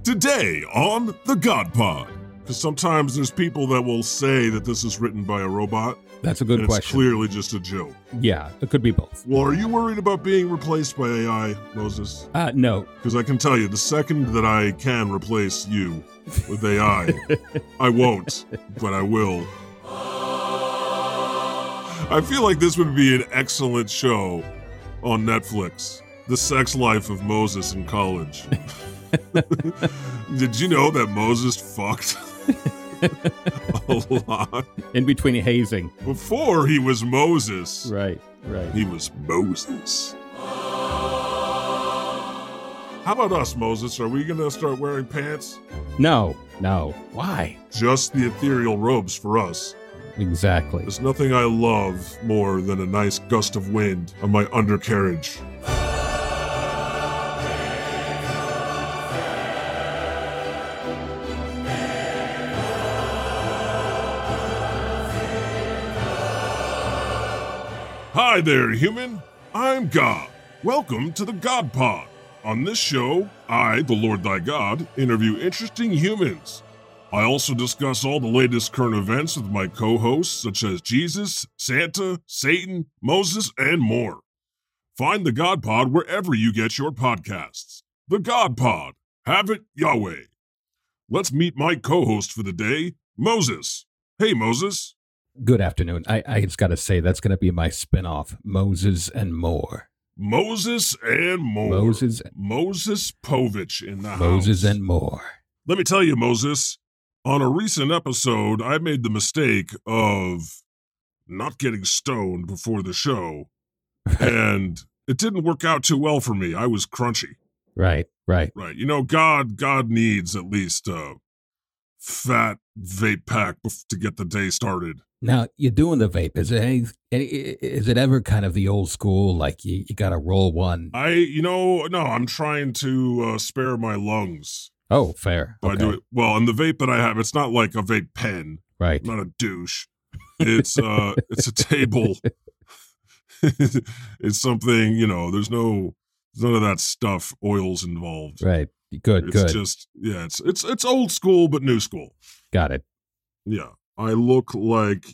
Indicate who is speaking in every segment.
Speaker 1: Today on The God Pod. Because sometimes there's people that will say that this is written by a robot.
Speaker 2: That's a good
Speaker 1: and
Speaker 2: question.
Speaker 1: It's clearly just a joke.
Speaker 2: Yeah, it could be both.
Speaker 1: Well, are you worried about being replaced by AI, Moses?
Speaker 2: No.
Speaker 1: Because I can tell you, the second that I can replace you with AI, I won't, but I will. I feel like this would be an excellent show on Netflix. The sex life of Moses in college. Did you know that Moses fucked a lot?
Speaker 2: In between hazing.
Speaker 1: Before he was Moses.
Speaker 2: Right.
Speaker 1: He was Moses. How about us, Moses? Are we going to start wearing pants?
Speaker 2: No. Why?
Speaker 1: Just the ethereal robes for us.
Speaker 2: Exactly.
Speaker 1: There's nothing I love more than a nice gust of wind on my undercarriage. Hi there, human. I'm God. Welcome to the God Pod. On this show, I, the Lord thy God, interview interesting humans. I also discuss all the latest current events with my co-hosts such as Jesus, Santa, Satan, Moses, and more. Find the God Pod wherever you get your podcasts. The God Pod. Have it, Yahweh. Let's meet my co-host for the day, Moses. Hey, Moses.
Speaker 2: Good afternoon. I just got to say, that's going to be my spinoff, Moses and More.
Speaker 1: Moses and More. Moses Povich in the house.
Speaker 2: Moses and More.
Speaker 1: Let me tell you, Moses, on a recent episode, I made the mistake of not getting stoned before the show, and it didn't work out too well for me. I was crunchy.
Speaker 2: Right.
Speaker 1: You know, God needs at least a fat vape pack to get the day started.
Speaker 2: Now, you're doing the vape. Is it ever kind of the old school, like you got to roll one?
Speaker 1: No, I'm trying to spare my lungs.
Speaker 2: Oh, fair.
Speaker 1: Okay. I do it well, and the vape that I have, it's not like a vape pen.
Speaker 2: Right.
Speaker 1: I'm not a douche. It's it's a table. It's something, there's none of that stuff, oils involved.
Speaker 2: Right. Good.
Speaker 1: It's just, it's old school, but new school.
Speaker 2: Got it.
Speaker 1: Yeah. I look like,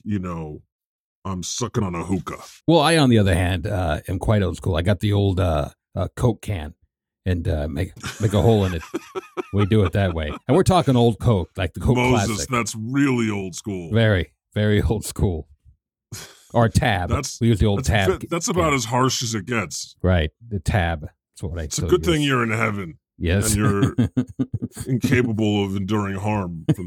Speaker 1: I'm sucking on a hookah.
Speaker 2: Well, I, on the other hand, am quite old school. I got the old Coke can and make a hole in it. We do it that way. And we're talking old Coke, like the Coke
Speaker 1: Moses,
Speaker 2: Classic.
Speaker 1: That's really old school.
Speaker 2: Very, very old school. Or Tab. We use the old Tab.
Speaker 1: That's about as harsh as it gets.
Speaker 2: Right. The Tab. That's what
Speaker 1: It's a good thing you're in heaven.
Speaker 2: Yes.
Speaker 1: And you're incapable of enduring harm from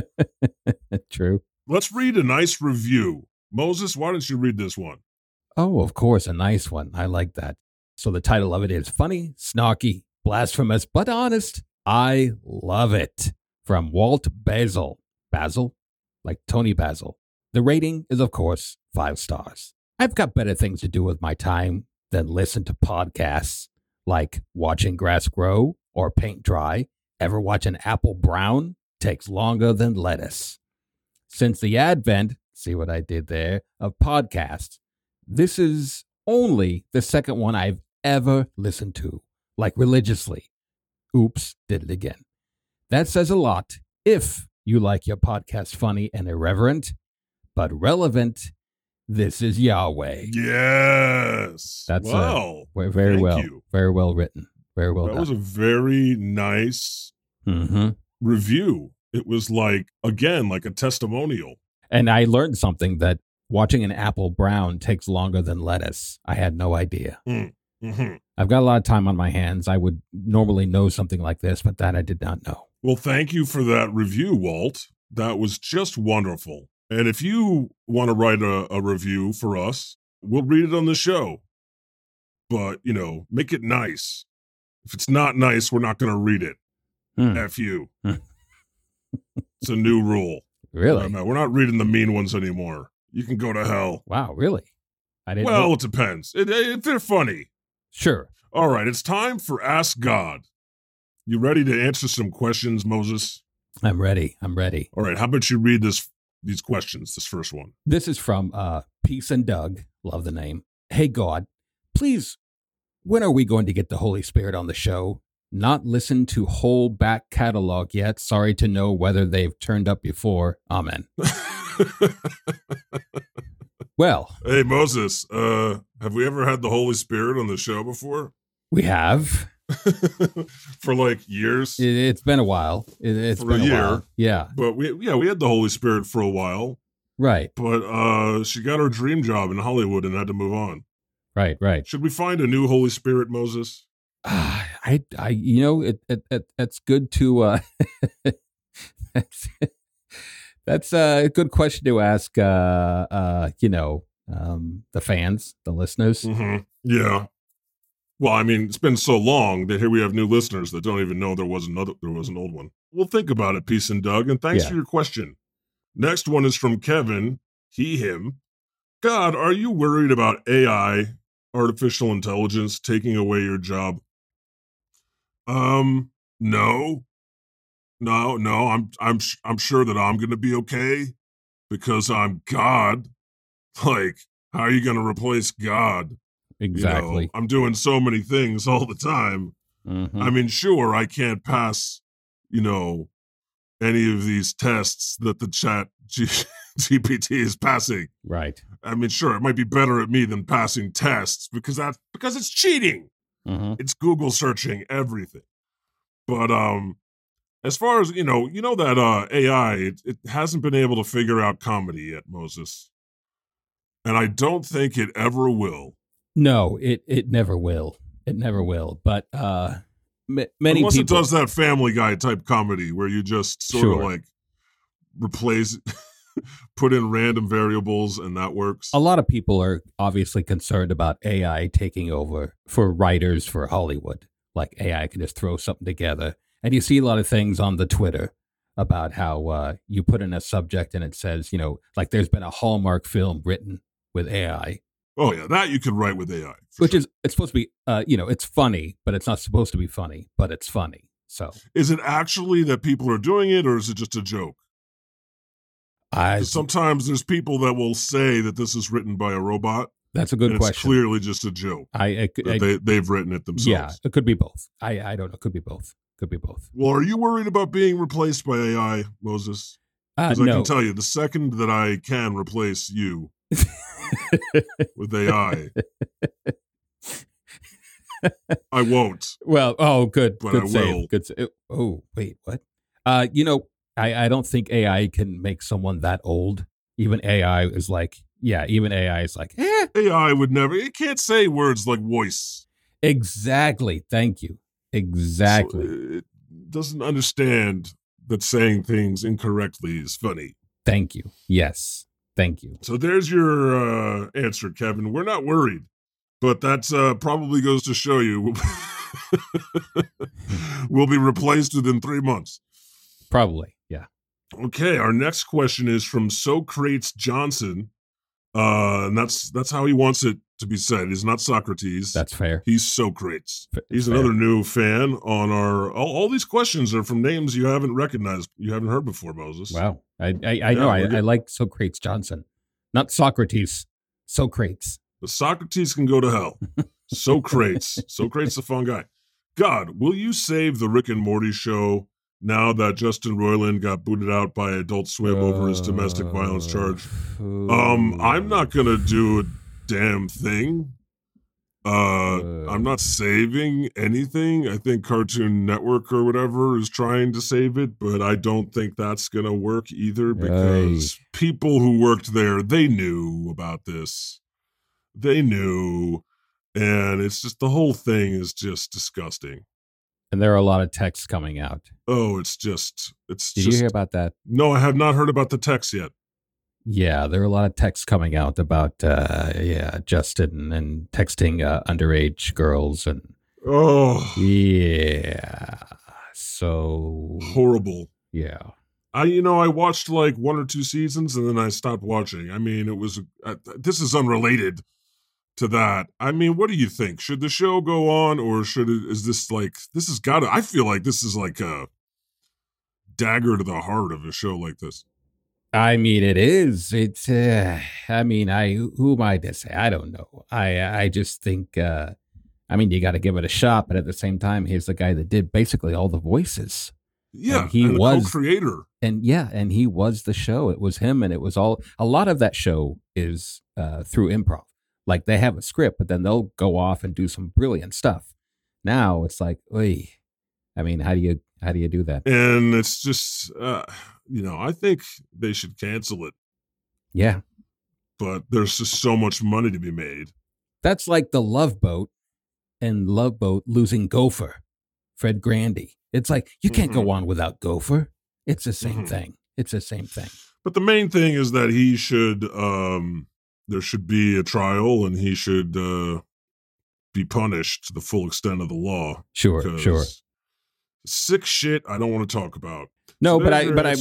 Speaker 1: that.
Speaker 2: True.
Speaker 1: Let's read a nice review. Moses, why don't you read this one?
Speaker 2: Oh, of course. A nice one. I like that. So the title of it is Funny, Snarky, Blasphemous, but Honest. I love it. From Walt Basil. Basil? Like Tony Basil. The rating is, of course, 5 stars. I've got better things to do with my time than listen to podcasts. Like watching grass grow or paint dry. Ever watch an apple brown? Takes longer than lettuce. Since the advent, see what I did there, of podcasts, this is only the second one I've ever listened to, like religiously. Oops, did it again. That says a lot if you like your podcast funny and irreverent, but relevant. This is Yahweh.
Speaker 1: Yes.
Speaker 2: That's
Speaker 1: very
Speaker 2: well.
Speaker 1: You.
Speaker 2: Very well written. Very well done.
Speaker 1: That was a very nice review. It was like a testimonial.
Speaker 2: And I learned something that watching an apple brown takes longer than lettuce. I had no idea.
Speaker 1: Mm-hmm.
Speaker 2: I've got a lot of time on my hands. I would normally know something like this, but that I did not know.
Speaker 1: Well, thank you for that review, Walt. That was just wonderful. And if you want to write a review for us, we'll read it on the show. But, make it nice. If it's not nice, we're not going to read it. F you. It's a new rule.
Speaker 2: Really?
Speaker 1: We're not reading the mean ones anymore. You can go to hell.
Speaker 2: Wow, really? I didn't
Speaker 1: Well,
Speaker 2: know.
Speaker 1: it depends. If they're funny.
Speaker 2: Sure.
Speaker 1: All right, it's time for Ask God. You ready to answer some questions, Moses?
Speaker 2: I'm ready. All
Speaker 1: right, how about you read these questions, this first one?
Speaker 2: This is from Peace and Doug. Love the name. Hey, God, please, when are we going to get the Holy Spirit on the show? Not listened to whole back catalog yet. Sorry to know whether they've turned up before. Amen. Well,
Speaker 1: Hey, Moses, have we ever had the Holy Spirit on the show before?
Speaker 2: we have.
Speaker 1: For like years?
Speaker 2: It's been a while. It's
Speaker 1: For
Speaker 2: been
Speaker 1: a
Speaker 2: a
Speaker 1: year.
Speaker 2: while. Yeah.
Speaker 1: But we had the Holy Spirit for a while.
Speaker 2: Right.
Speaker 1: But she got her dream job in Hollywood and had to move on.
Speaker 2: Right.
Speaker 1: Should we find a new Holy Spirit, Moses?
Speaker 2: It's good to that's a good question to ask the fans, the listeners.
Speaker 1: Mm-hmm. Yeah. Well, I mean, it's been so long that here we have new listeners that don't even know there was an old one. Well, think about it, Peace and Doug, and thanks for your question. Next one is from Kevin, him. God, are you worried about AI, artificial intelligence, taking away your job? No. I'm sure that I'm gonna be okay because I'm God. Like, how are you gonna replace God?
Speaker 2: Exactly.
Speaker 1: You know, I'm doing so many things all the time.
Speaker 2: Mm-hmm.
Speaker 1: I mean, sure, I can't pass, any of these tests that the chat GPT is passing.
Speaker 2: Right.
Speaker 1: I mean, sure, it might be better at me than passing tests because it's cheating.
Speaker 2: Mm-hmm.
Speaker 1: It's Google searching everything. But as far as that AI, it hasn't been able to figure out comedy yet, Moses. And I don't think it ever will.
Speaker 2: No, it never will. It never will. But many
Speaker 1: Unless
Speaker 2: people,
Speaker 1: it does that Family Guy type comedy where you just sort of like replace, put in random variables, and that works.
Speaker 2: A lot of people are obviously concerned about AI taking over for writers for Hollywood. Like AI can just throw something together. And you see a lot of things on the Twitter about how you put in a subject and it says, like there's been a Hallmark film written with AI.
Speaker 1: Oh, yeah, that you could write with AI.
Speaker 2: Which is, it's supposed to be, it's funny, but it's not supposed to be funny, but it's funny. So
Speaker 1: is it actually that people are doing it, or is it just a joke? Sometimes there's people that will say that this is written by a robot.
Speaker 2: That's a good question.
Speaker 1: It's clearly just a joke. They've written it themselves.
Speaker 2: Yeah, it could be both. I don't know. It could be both. Could be both.
Speaker 1: Well, are you worried about being replaced by AI, Moses? Because I can tell you, the second that I can replace you with AI, I won't.
Speaker 2: Well, good.
Speaker 1: But
Speaker 2: good
Speaker 1: I
Speaker 2: save.
Speaker 1: will.
Speaker 2: Good save. Oh, wait, what? I don't think AI can make someone that old. Even AI is like,
Speaker 1: AI would never, it can't say words like voice.
Speaker 2: Exactly. Thank you. Exactly.
Speaker 1: So it doesn't understand that saying things incorrectly is funny.
Speaker 2: Thank you. Yes. Thank you.
Speaker 1: So there's your answer, Kevin. We're not worried, but that's probably goes to show you we'll be replaced within 3 months.
Speaker 2: Probably. Yeah.
Speaker 1: Okay. Our next question is from Socrates Johnson. And that's how he wants it to be said. He's not Socrates.
Speaker 2: That's fair.
Speaker 1: He's Socrates. He's
Speaker 2: fair.
Speaker 1: Another new fan on our. All these questions are from names you haven't recognized, you haven't heard before, Moses.
Speaker 2: Wow, I know. I like Socrates Johnson, not Socrates. Socrates.
Speaker 1: But Socrates can go to hell. Socrates. Socrates, a fun guy. God, will you save the Rick and Morty show now that Justin Roiland got booted out by Adult Swim over his domestic violence charge? I'm not gonna do a damn thing. I'm not saving anything. I think Cartoon Network or whatever is trying to save it, but I don't think that's gonna work either because people who worked there, they knew about this. They knew, and it's just the whole thing is just disgusting.
Speaker 2: And there are a lot of texts coming out.
Speaker 1: Oh, it's
Speaker 2: Did
Speaker 1: just.
Speaker 2: you hear about that?
Speaker 1: No, I have not heard about the text yet.
Speaker 2: Yeah, there are a lot of texts coming out about Justin and texting underage girls and so
Speaker 1: horrible.
Speaker 2: Yeah.
Speaker 1: I watched like 1 or 2 seasons and then I stopped watching. I mean, it was this is unrelated to that. I mean, what do you think? Should the show go on, or is this like, this has got to, I feel like this is like a dagger to the heart of a show like this.
Speaker 2: I mean, it is. It's, who am I to say? I don't know. I just think, I mean, you got to give it a shot, but at the same time, he's the guy that did basically all the voices.
Speaker 1: Yeah,
Speaker 2: and he
Speaker 1: and
Speaker 2: was
Speaker 1: the co-creator.
Speaker 2: And he was the show. It was him, and it was a lot of that show is through improv. Like they have a script, but then they'll go off and do some brilliant stuff. Now it's like, oy. I mean, how do you do that?
Speaker 1: And it's just, I think they should cancel it.
Speaker 2: Yeah.
Speaker 1: But there's just so much money to be made.
Speaker 2: That's like the Love Boat and Love Boat losing Gopher, Fred Grandy. It's like, you can't go on without Gopher. It's the same thing. It's the same thing.
Speaker 1: But the main thing is that he should, there should be a trial and he should be punished to the full extent of the law.
Speaker 2: Sure.
Speaker 1: Sick shit I don't want to talk about.
Speaker 2: No,
Speaker 1: So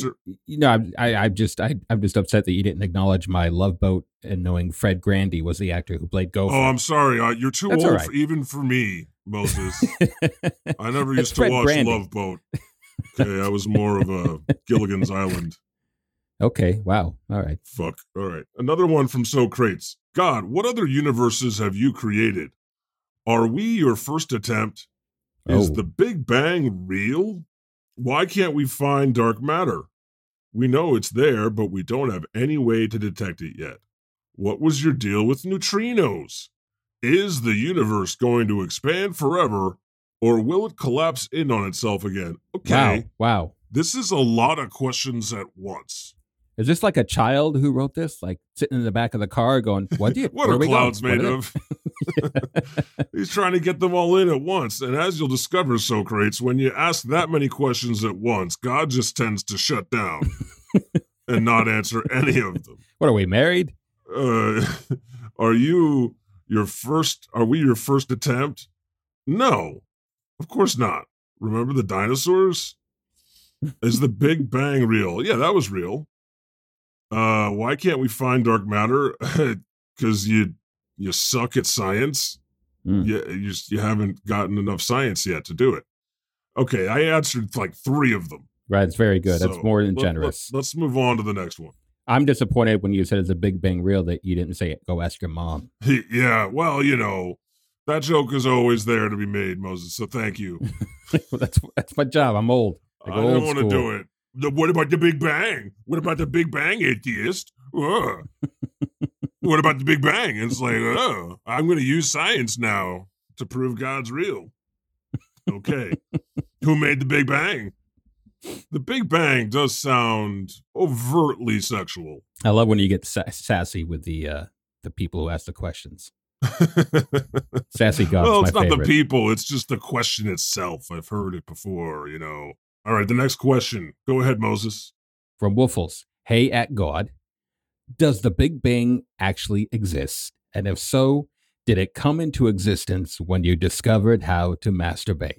Speaker 2: I'm just upset that you didn't acknowledge my Love Boat and knowing Fred Grandy was the actor who played Gopher.
Speaker 1: Oh, I'm sorry. You're too
Speaker 2: That's
Speaker 1: old,
Speaker 2: all right.
Speaker 1: even for me, Moses. I never
Speaker 2: It's
Speaker 1: used to
Speaker 2: Fred
Speaker 1: watch
Speaker 2: Grandy.
Speaker 1: Love Boat. Okay, I was more of a Gilligan's Island.
Speaker 2: Okay, wow. All right.
Speaker 1: Fuck. All right. Another one from Socrates. God, what other universes have you created? Are we your first attempt? Is the Big Bang real? Why can't we find dark matter? We know it's there, but we don't have any way to detect it yet. What was your deal with neutrinos? Is the universe going to expand forever, or will it collapse in on itself again? Okay.
Speaker 2: Wow.
Speaker 1: This is a lot of questions at once.
Speaker 2: Is this like a child who wrote this? Like sitting in the back of the car going, what
Speaker 1: What are clouds made of? He's trying to get them all in at once. And as you'll discover, Socrates, when you ask that many questions at once, God just tends to shut down and not answer any of them.
Speaker 2: What, are we married?
Speaker 1: Are we your first attempt? No, of course not. Remember the dinosaurs? Is the Big Bang real? Yeah, that was real. Why can't we find dark matter? Because you suck at science. You haven't gotten enough science yet to do it. Okay, I answered like 3 of them.
Speaker 2: Right, it's very good.
Speaker 1: So
Speaker 2: That's more than generous.
Speaker 1: Let's move on to the next one.
Speaker 2: I'm disappointed when you said it's a Big Bang real that you didn't say it. Go ask your mom.
Speaker 1: Yeah, well, that joke is always there to be made, Moses. So thank you.
Speaker 2: That's my job. I'm old.
Speaker 1: I don't want to do it. What about the Big Bang? What about the Big Bang, atheist? What about the Big Bang? It's like, I'm going to use science now to prove God's real. Okay. Who made the Big Bang? The Big Bang does sound overtly sexual.
Speaker 2: I love when you get sassy with the people who ask the questions. Sassy God's
Speaker 1: well, it's
Speaker 2: my
Speaker 1: not
Speaker 2: favorite.
Speaker 1: the people. It's just the question itself. I've heard it before, All right, the next question. Go ahead, Moses.
Speaker 2: From Woofles. Hey, at God, does the Big Bang actually exist? And if so, did it come into existence when you discovered how to masturbate?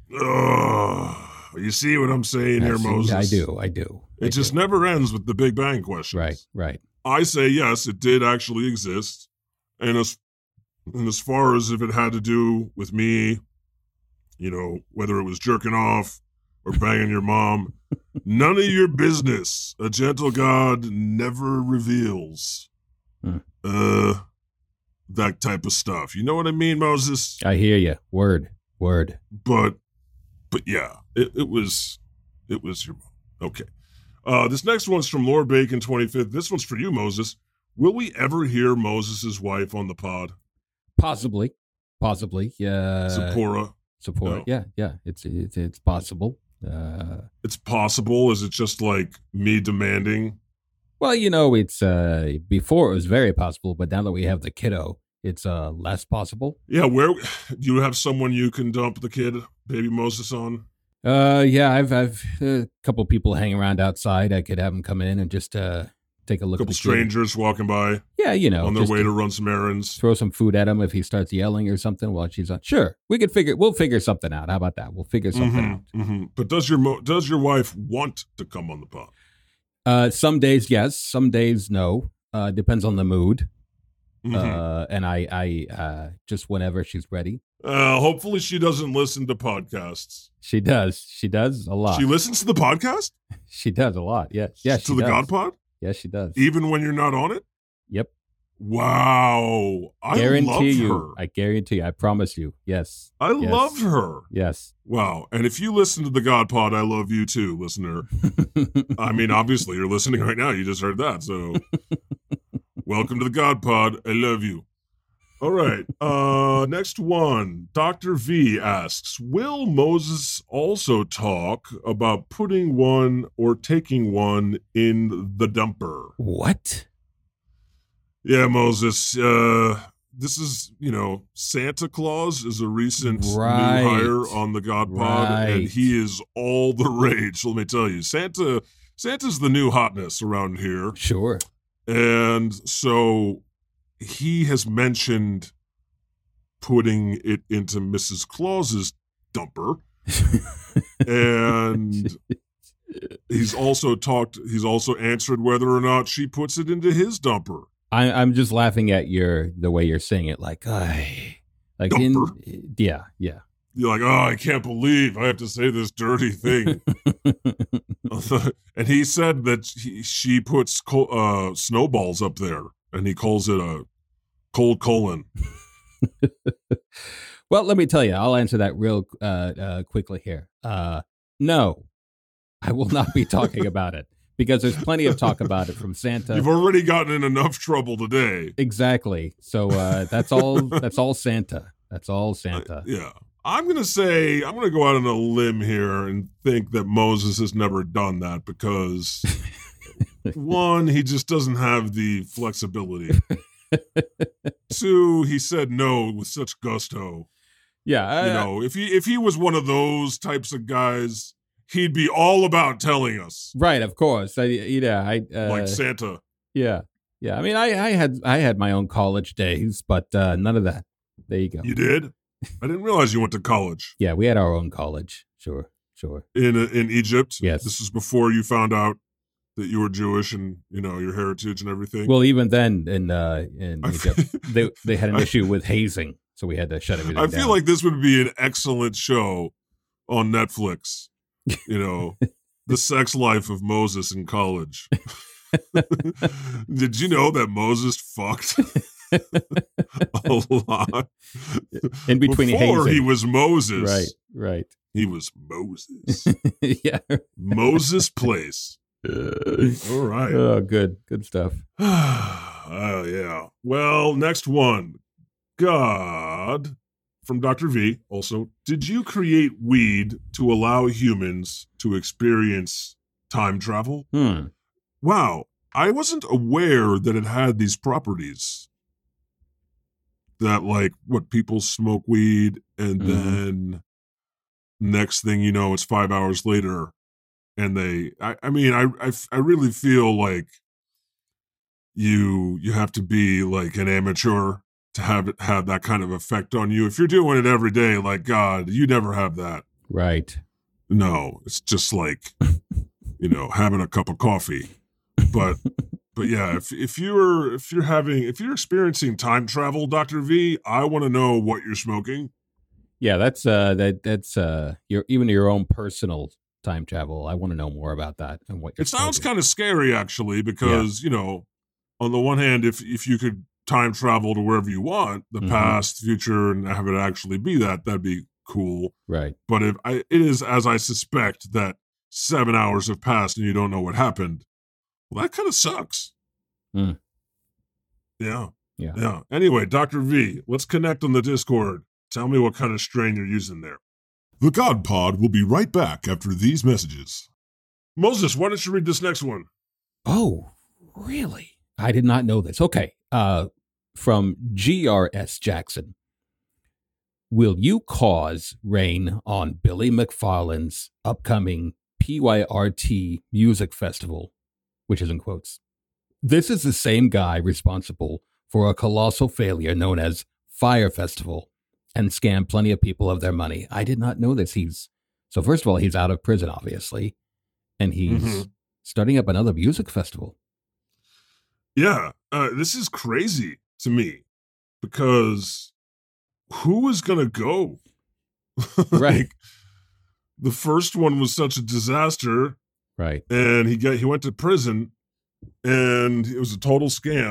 Speaker 1: You see what I'm saying here, Moses?
Speaker 2: I do.
Speaker 1: It just never ends with the Big Bang questions.
Speaker 2: Right.
Speaker 1: I say yes, it did actually exist. And as far as if it had to do with me, whether it was jerking off or banging your mom, none of your business. A gentle God never reveals that type of stuff. You know what I mean, Moses?
Speaker 2: I hear you. Word.
Speaker 1: But yeah, it was your mom. Okay. This next one's from Lord Bacon 25th. This one's for you, Moses. Will we ever hear Moses' wife on the pod?
Speaker 2: Possibly. Yeah.
Speaker 1: Zipporah.
Speaker 2: No. Yeah. It's possible.
Speaker 1: It's possible. Is it just like me demanding?
Speaker 2: Well, it's before it was very possible, but now that we have the kiddo, it's less possible.
Speaker 1: Yeah, where do you have someone you can dump the kid, baby Moses, on?
Speaker 2: Yeah, I've a couple people hanging around outside. I could have them come in and just take a look.
Speaker 1: A couple strangers walking by.
Speaker 2: Yeah,
Speaker 1: on their way to run some errands.
Speaker 2: Throw some food at him if he starts yelling or something while she's on. Sure, we'll figure something out. How about that? We'll figure something out.
Speaker 1: Mm-hmm. But does your wife want to come on the pod?
Speaker 2: Some days yes, some days no. Depends on the mood. And I just whenever she's ready.
Speaker 1: Hopefully she doesn't listen to podcasts.
Speaker 2: She does a lot.
Speaker 1: She listens to the podcast?
Speaker 2: She does a lot. Yeah.
Speaker 1: To the God Pod?
Speaker 2: Yes, she does.
Speaker 1: Even when you're not on it?
Speaker 2: Yep.
Speaker 1: Wow. I
Speaker 2: Guarantee
Speaker 1: love
Speaker 2: you.
Speaker 1: her.
Speaker 2: I guarantee you. I promise you. Yes.
Speaker 1: I
Speaker 2: Yes.
Speaker 1: love her.
Speaker 2: Yes.
Speaker 1: Wow. And if you listen to the God Pod, I love you too, listener. I mean, obviously, you're listening right now. You just heard that. So, welcome to the God Pod. I love you. All right. Next one. Dr. V asks, will Moses also talk about putting one or taking one in the dumper?
Speaker 2: What?
Speaker 1: Yeah, Moses. This is, Santa Claus is a recent new hire on the God Pod, and he is all the rage. Let me tell you, Santa's the new hotness around here.
Speaker 2: Sure.
Speaker 1: And so he has mentioned putting it into Mrs. Claus's dumper, and he's also answered whether or not she puts it into his dumper.
Speaker 2: I'm just laughing at the way you're saying it, like
Speaker 1: dumper.
Speaker 2: Yeah.
Speaker 1: You're like, oh, I can't believe I have to say this dirty thing. And he said that she puts snowballs up there, and he calls it a cold colon.
Speaker 2: Well, let me tell you, I'll answer that real quickly here. No, I will not be talking about it. Because there's plenty of talk about it from Santa.
Speaker 1: You've already gotten in enough trouble today.
Speaker 2: Exactly. So that's all. That's all Santa. That's all Santa.
Speaker 1: Yeah. I'm going to go out on a limb here and think that Moses has never done that because, one, he just doesn't have the flexibility. Two, he said no with such gusto.
Speaker 2: Yeah.
Speaker 1: If he was one of those types of guys, he'd be all about telling us.
Speaker 2: Right, of course. Like
Speaker 1: Santa.
Speaker 2: Yeah. I mean, I had my own college days, but none of that. There you go.
Speaker 1: You did? I didn't realize you went to college.
Speaker 2: Yeah, we had our own college. Sure.
Speaker 1: In Egypt?
Speaker 2: Yes.
Speaker 1: This is before you found out that you were Jewish and, your heritage and everything?
Speaker 2: Well, even then in Egypt, they had an issue with hazing, so we had to shut everything down.
Speaker 1: I feel like this would be an excellent show on Netflix. The sex life of Moses in college. Did you know that Moses fucked a lot?
Speaker 2: In between
Speaker 1: Before
Speaker 2: hazing.
Speaker 1: he was Moses.
Speaker 2: Right.
Speaker 1: He was Moses.
Speaker 2: Yeah.
Speaker 1: Moses Place. All right.
Speaker 2: Oh, good stuff.
Speaker 1: Oh, yeah. Well, next one. God... From Dr. V, also, did you create weed to allow humans to experience time travel? Wow, I wasn't aware that it had these properties. That, people smoke weed, and then next thing you know, it's 5 hours later, and I really feel like you have to be like an amateur to have it have that kind of effect on you. If you're doing it every day, like God, you never have that.
Speaker 2: Right.
Speaker 1: No, it's just like, having a cup of coffee. But yeah, if you're experiencing time travel, Dr. V, I want to know what you're smoking.
Speaker 2: Yeah, that's your own personal time travel. I want to know more about that and what you're smoking.
Speaker 1: Sounds kind of scary actually, because, on the one hand, if you could time travel to wherever you want, the past, future, and have it actually be that'd be cool.
Speaker 2: Right.
Speaker 1: But if it is, as I suspect, that 7 hours have passed and you don't know what happened, well, that kind of sucks. Yeah. Anyway, Dr. V, let's connect on the Discord. Tell me what kind of strain you're using there. The God Pod will be right back after these messages. Moses, why don't you read this next one?
Speaker 2: Oh, really? I did not know this. Okay. From GRS Jackson. Will you cause rain on Billy McFarland's upcoming PYRT Music Festival, which is in quotes? This is the same guy responsible for a colossal failure known as Fire Festival and scammed plenty of people of their money. I did not know this. So first of all, he's out of prison, obviously, and he's starting up another music festival.
Speaker 1: Yeah, this is crazy to me because who is going to go?
Speaker 2: Right.
Speaker 1: The first one was such a disaster.
Speaker 2: Right.
Speaker 1: And he went to prison and it was a total scam.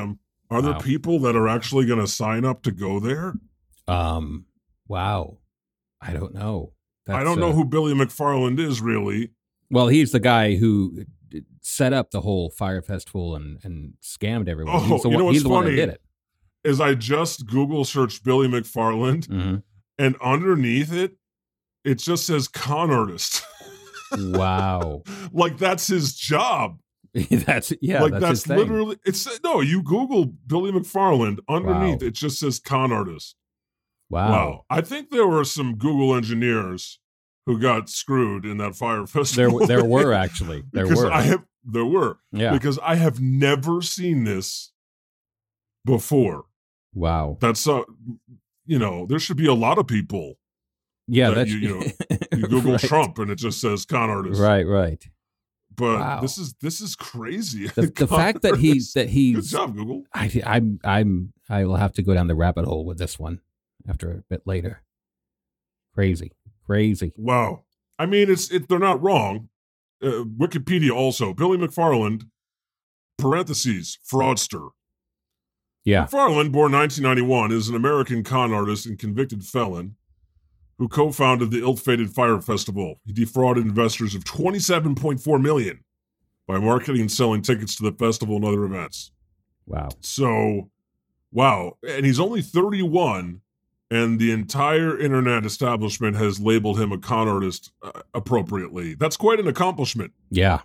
Speaker 1: Are there
Speaker 2: Wow.
Speaker 1: people that are actually going to sign up to go there?
Speaker 2: Wow. I don't know.
Speaker 1: I don't know who Billy McFarland is, really.
Speaker 2: Well, he's the guy who set up the whole fire festival and scammed everyone.
Speaker 1: Oh,
Speaker 2: he's the
Speaker 1: you know what's
Speaker 2: he's the one that
Speaker 1: funny?
Speaker 2: did it.
Speaker 1: Is I just Google searched Billy McFarland,
Speaker 2: Mm-hmm.
Speaker 1: and underneath it, it just says con artist.
Speaker 2: Wow.
Speaker 1: Like that's his job.
Speaker 2: That's
Speaker 1: like
Speaker 2: that's
Speaker 1: that's
Speaker 2: his thing.
Speaker 1: literally you Google Billy McFarland, underneath
Speaker 2: Wow.
Speaker 1: it just says con artist.
Speaker 2: Wow.
Speaker 1: I think there were some Google engineers who got screwed in that fire festival.
Speaker 2: There were actually. There were. Yeah.
Speaker 1: Because I have never seen this before.
Speaker 2: Wow.
Speaker 1: That's there should be a lot of people.
Speaker 2: Yeah,
Speaker 1: that
Speaker 2: that's
Speaker 1: you Google
Speaker 2: right.
Speaker 1: Trump and it just says con artist.
Speaker 2: Right.
Speaker 1: But
Speaker 2: Wow.
Speaker 1: this is crazy.
Speaker 2: The fact that he's
Speaker 1: good job, Google.
Speaker 2: I will have to go down the rabbit hole with this one after a bit later. Crazy.
Speaker 1: Wow. I mean, they're not wrong. Wikipedia also, Billy McFarland, parentheses, fraudster.
Speaker 2: Yeah.
Speaker 1: McFarland, born 1991, is an American con artist and convicted felon who co-founded the ill-fated Fire Festival. He defrauded investors of $27.4 million by marketing and selling tickets to the festival and other events.
Speaker 2: Wow.
Speaker 1: So, wow. And he's only 31, and the entire internet establishment has labeled him a con artist appropriately. That's quite an accomplishment.
Speaker 2: Yeah.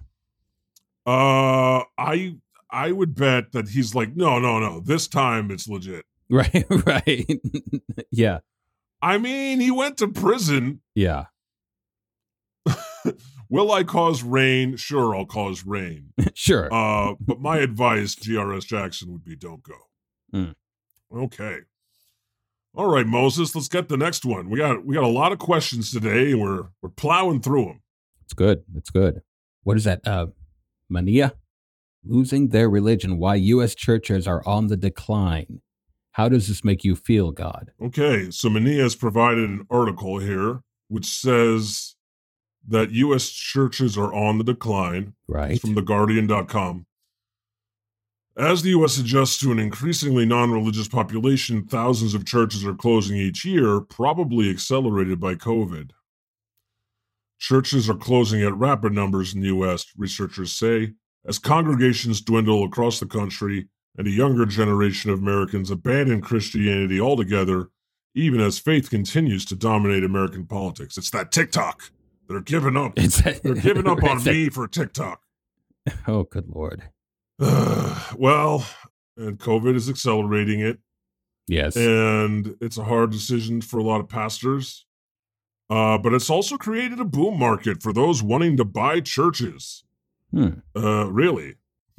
Speaker 1: I would bet that he's like, no. This time it's legit.
Speaker 2: Right. Yeah.
Speaker 1: I mean, he went to prison.
Speaker 2: Yeah.
Speaker 1: Will I cause rain? Sure, I'll cause rain.
Speaker 2: Sure.
Speaker 1: But my advice, GRS Jackson, would be don't go.
Speaker 2: Mm.
Speaker 1: Okay. All right, Moses, let's get the next one. We got a lot of questions today, and we're plowing through them.
Speaker 2: It's good. What is that? Mania? Losing their religion. Why U.S. churches are on the decline. How does this make you feel, God?
Speaker 1: Okay, so Mania has provided an article here which says that U.S. churches are on the decline.
Speaker 2: Right.
Speaker 1: It's from theguardian.com. As the U.S. adjusts to an increasingly non-religious population, thousands of churches are closing each year, probably accelerated by COVID. Churches are closing at rapid numbers in the U.S., researchers say, as congregations dwindle across the country and a younger generation of Americans abandon Christianity altogether, even as faith continues to dominate American politics. It's that TikTok. They're giving up. They're giving up on me for TikTok.
Speaker 2: Oh, good Lord.
Speaker 1: Well, and COVID is accelerating it.
Speaker 2: Yes.
Speaker 1: And it's a hard decision for a lot of pastors. But it's also created a boom market for those wanting to buy churches. Really?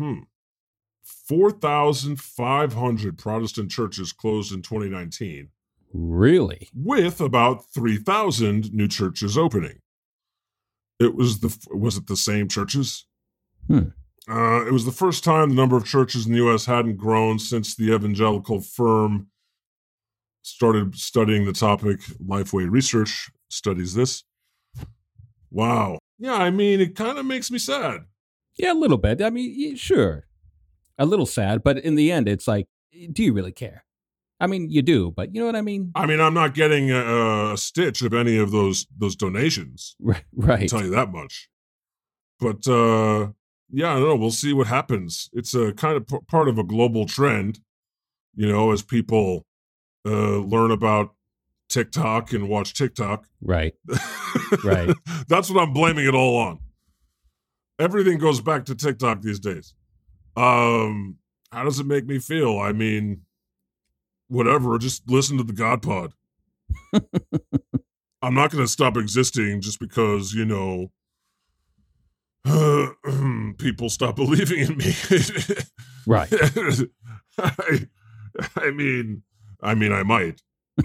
Speaker 1: 4,500 Protestant churches closed in 2019.
Speaker 2: Really?
Speaker 1: With about 3,000 new churches opening. Was it the same churches? It was the first time the number of churches in the U.S. hadn't grown since the evangelical firm started studying the topic. Lifeway Research studies this. Wow. Yeah, I mean, it kind of makes me sad.
Speaker 2: Yeah, a little bit. I mean, sure. A little sad, but in the end, it's like, do you really care? I mean, you do, but you know what I mean?
Speaker 1: I mean, I'm not getting a stitch of any of those donations.
Speaker 2: Right.
Speaker 1: I'll tell you that much. But, yeah, I don't know. We'll see what happens. It's a kind of part of a global trend, as people learn about TikTok and watch TikTok.
Speaker 2: Right.
Speaker 1: That's what I'm blaming it all on. Everything goes back to TikTok these days. How does it make me feel? I mean, whatever, just listen to the God Pod. I'm not going to stop existing just because, people stop believing in me.
Speaker 2: Right.
Speaker 1: I mean, I might.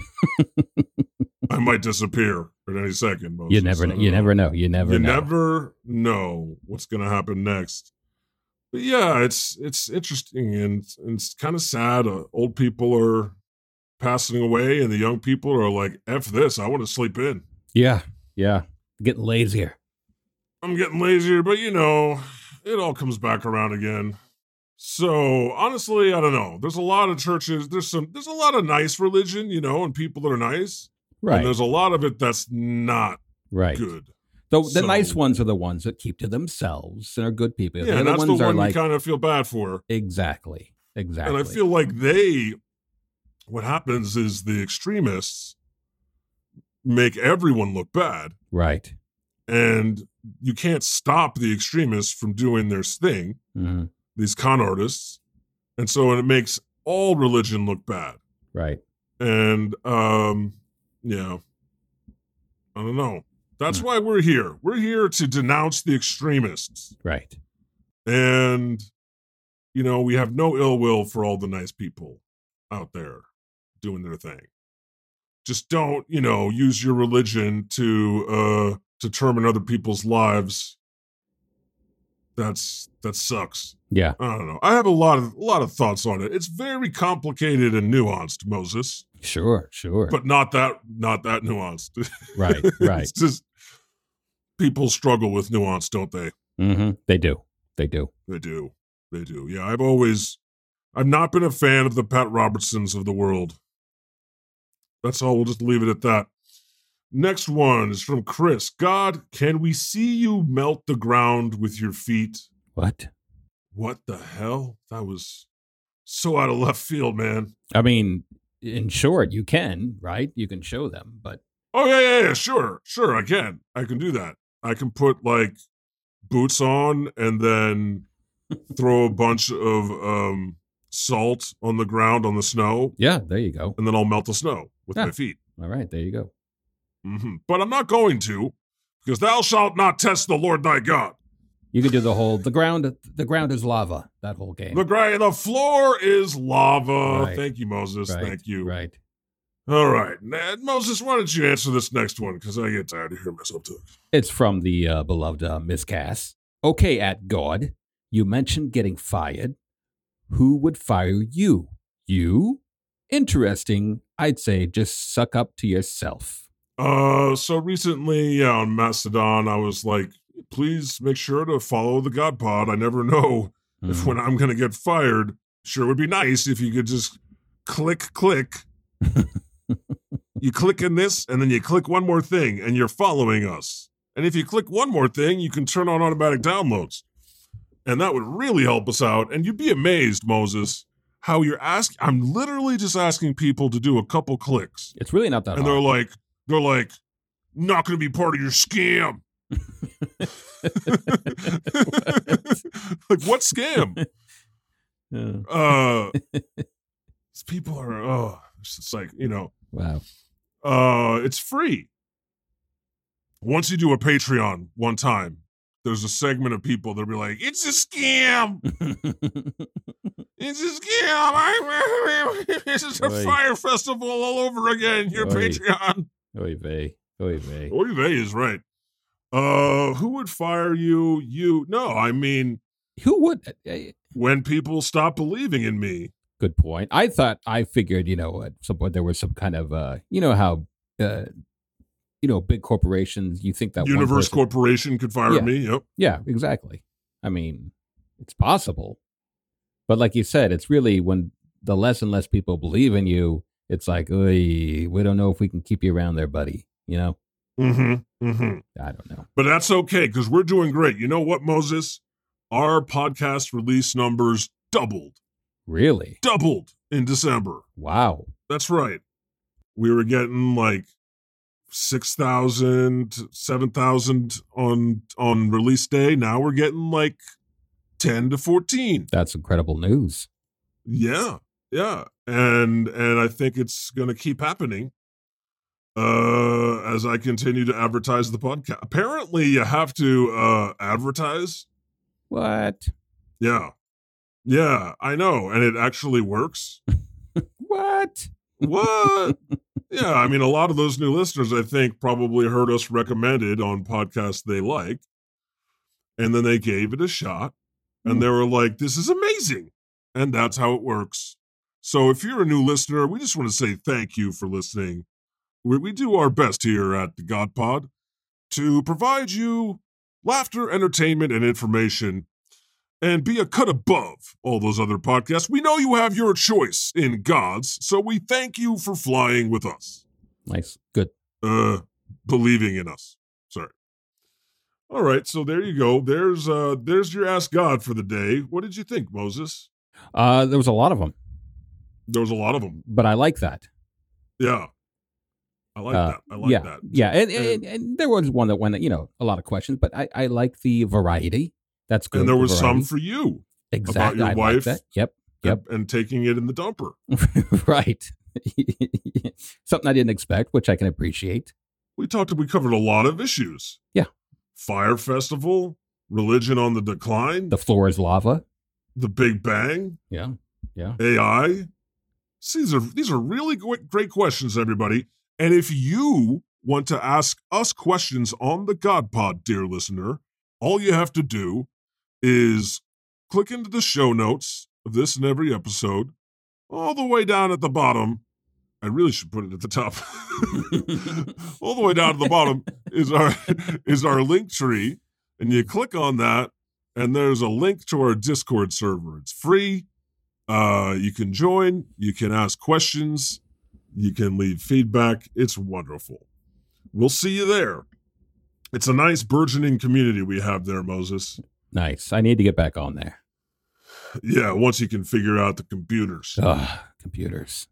Speaker 1: I might disappear at any second. Moses.
Speaker 2: You never know. You
Speaker 1: never know what's going to happen next. But yeah, it's interesting and it's kind of sad. Old people are passing away and the young people are like, F this, I want to sleep in.
Speaker 2: Yeah. Getting lazier.
Speaker 1: I'm getting lazier, but it all comes back around again. So honestly, I don't know. There's a lot of churches. There's a lot of nice religion, and people that are nice.
Speaker 2: Right.
Speaker 1: And there's a lot of it that's not good.
Speaker 2: The nice ones are the ones that keep to themselves and are good people.
Speaker 1: Yeah, and that's the one you kind of feel bad for.
Speaker 2: Exactly. And
Speaker 1: I feel like what happens is the extremists make everyone look bad.
Speaker 2: Right.
Speaker 1: And you can't stop the extremists from doing their thing, these con artists. And so it makes all religion look bad.
Speaker 2: Right.
Speaker 1: And, yeah, I don't know. That's why we're here. We're here to denounce the extremists.
Speaker 2: Right.
Speaker 1: And, we have no ill will for all the nice people out there doing their thing. Just don't, use your religion to determine other people's lives. That sucks.
Speaker 2: Yeah.
Speaker 1: I don't know. I have a lot of thoughts on it. It's very complicated and nuanced, Moses.
Speaker 2: Sure.
Speaker 1: But not that nuanced.
Speaker 2: Right.
Speaker 1: It's just people struggle with nuance, don't they?
Speaker 2: Mm-hmm. They do.
Speaker 1: Yeah, I've not been a fan of the Pat Robertsons of the world. That's all. We'll just leave it at that. Next one is from Chris. God, can we see you melt the ground with your feet?
Speaker 2: What?
Speaker 1: What the hell? That was so out of left field, man.
Speaker 2: I mean, in short, you can, right? You can show them, but...
Speaker 1: Oh, yeah, sure, I can. I can do that. I can put, boots on and then throw a bunch of salt on the ground on the snow.
Speaker 2: Yeah, there you go.
Speaker 1: And then I'll melt the snow with my feet.
Speaker 2: All right, there you go.
Speaker 1: Mm-hmm. But I'm not going to, because thou shalt not test the Lord thy God.
Speaker 2: You could do the ground is lava, that whole game.
Speaker 1: The floor is lava.
Speaker 2: Right.
Speaker 1: Thank you, Moses.
Speaker 2: Right.
Speaker 1: Thank you.
Speaker 2: Right.
Speaker 1: All right. Moses, why don't you answer this next one, because I get tired of hearing myself talk.
Speaker 2: It's from the beloved Miss Cass. Okay, at God, you mentioned getting fired. Who would fire you? You? Interesting. I'd say just suck up to yourself.
Speaker 1: So recently, on Mastodon, I was like, please make sure to follow the God Pod. I never know if when I'm going to get fired. Sure would be nice if you could just click. You click in this, and then you click one more thing, and you're following us. And if you click one more thing, you can turn on automatic downloads. And that would really help us out. And you'd be amazed, Moses, how I'm literally just asking people to do a couple clicks.
Speaker 2: It's really not that hard.
Speaker 1: And they're like, not going to be part of your scam. What scam? These people are, it's just like,
Speaker 2: Wow.
Speaker 1: It's free. Once you do a Patreon one time, there's a segment of people that'll be like, it's a scam. It's a scam. This is a fire festival all over again. Your Patreon.
Speaker 2: Oy vey.
Speaker 1: Oy vey is right. Who would fire you? You? No, I mean,
Speaker 2: who would?
Speaker 1: When people stop believing in me.
Speaker 2: Good point. I figured, at some point there was some kind of, how, big corporations, you think that
Speaker 1: Universe Corporation could fire me. Yep.
Speaker 2: Yeah, exactly. I mean, it's possible. But like you said, it's really when the less and less people believe in you, it's like, we don't know if we can keep you around there, buddy.
Speaker 1: Mm-hmm.
Speaker 2: I don't know.
Speaker 1: But that's okay, because we're doing great. You know what, Moses? Our podcast release numbers doubled.
Speaker 2: Really?
Speaker 1: Doubled in December.
Speaker 2: Wow.
Speaker 1: That's right. We were getting 6,000, 7,000 on release day. Now we're getting 10 to 14.
Speaker 2: That's incredible news.
Speaker 1: Yeah. And I think it's going to keep happening as I continue to advertise the podcast. Apparently, you have to advertise.
Speaker 2: What?
Speaker 1: Yeah, I know. And it actually works.
Speaker 2: What?
Speaker 1: Yeah, I mean, a lot of those new listeners, I think, probably heard us recommended on podcasts they like. And then they gave it a shot. And they were like, this is amazing. And that's how it works. So if you're a new listener, we just want to say thank you for listening. We do our best here at the God Pod to provide you laughter, entertainment, and information. and be a cut above all those other podcasts. We know you have your choice in gods, so we thank you for flying with us.
Speaker 2: Nice. Good.
Speaker 1: Believing in us. Sorry. All right, so there you go. There's your Ask God for the day. What did you think, Moses?
Speaker 2: There was a lot of them.
Speaker 1: There was a lot of them.
Speaker 2: But I like that.
Speaker 1: Yeah. I like that. I like that.
Speaker 2: Yeah, and there was one that went, a lot of questions, but I like the variety. That's good.
Speaker 1: And there was
Speaker 2: variety.
Speaker 1: some for you.
Speaker 2: Exactly.
Speaker 1: About your wife.
Speaker 2: Like that. Yep.
Speaker 1: And taking it in the dumper.
Speaker 2: Right. Something I didn't expect, which I can appreciate.
Speaker 1: We covered a lot of issues.
Speaker 2: Yeah.
Speaker 1: Fire Festival, religion on the decline.
Speaker 2: The floor is lava.
Speaker 1: The Big Bang.
Speaker 2: Yeah.
Speaker 1: AI. These are really great questions, everybody. And if you want to ask us questions on the God Pod, dear listener, all you have to do is click into the show notes of this and every episode, all the way down at the bottom. I really should put it at the top. All the way down at the bottom is our link tree, and you click on that, and there's a link to our Discord server. It's free. You can join. You can ask questions. You can leave feedback. It's wonderful. We'll see you there. It's a nice burgeoning community we have there, Moses.
Speaker 2: Nice. I need to get back on there.
Speaker 1: Yeah, once you can figure out the computers.
Speaker 2: Computers.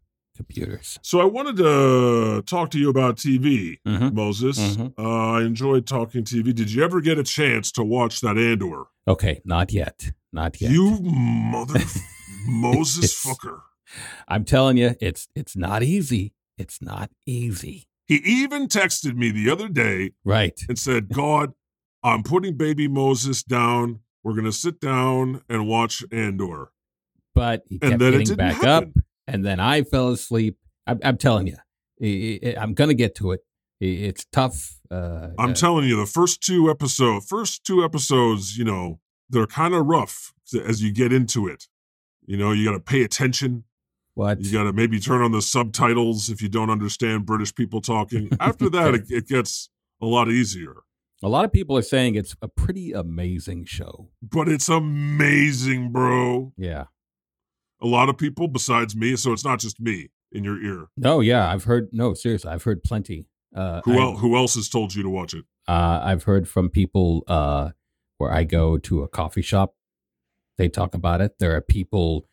Speaker 1: So I wanted to talk to you about TV,
Speaker 2: Mm-hmm.
Speaker 1: Moses.
Speaker 2: Mm-hmm.
Speaker 1: I enjoyed talking TV. Did you ever get a chance to watch that Andor?
Speaker 2: Okay, not yet.
Speaker 1: You mother Moses fucker.
Speaker 2: I'm telling you, it's not easy. It's not easy.
Speaker 1: He even texted me the other day,
Speaker 2: right,
Speaker 1: and said, God, I'm putting baby Moses down. We're going to sit down and watch Andor.
Speaker 2: But he kept getting back
Speaker 1: happen.
Speaker 2: up, and then I fell asleep. I'm telling you, I'm going to get to it. It's tough.
Speaker 1: I'm telling you, the first two episodes, they're kind of rough as you get into it. You got to pay attention.
Speaker 2: What?
Speaker 1: You got to maybe turn on the subtitles if you don't understand British people talking. After that, it gets a lot easier.
Speaker 2: A lot of people are saying it's a pretty amazing show.
Speaker 1: But it's amazing, bro.
Speaker 2: Yeah.
Speaker 1: A lot of people besides me, so it's not just me in your ear.
Speaker 2: No, yeah, seriously, I've heard plenty.
Speaker 1: Who else has told you to watch it?
Speaker 2: I've heard from people where I go to a coffee shop. They talk about it. There are people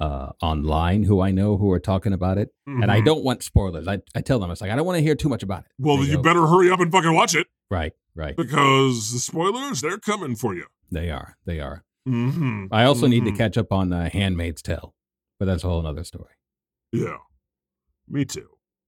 Speaker 2: online who I know who are talking about it. Mm-hmm. And I don't want spoilers. I tell them, I don't want to hear too much about it.
Speaker 1: Well, you better hurry up and fucking watch it.
Speaker 2: Right.
Speaker 1: Because the spoilers, they're coming for you.
Speaker 2: They are.
Speaker 1: Mm-hmm.
Speaker 2: I also need to catch up on Handmaid's Tale, but that's a whole other story.
Speaker 1: Yeah, me too.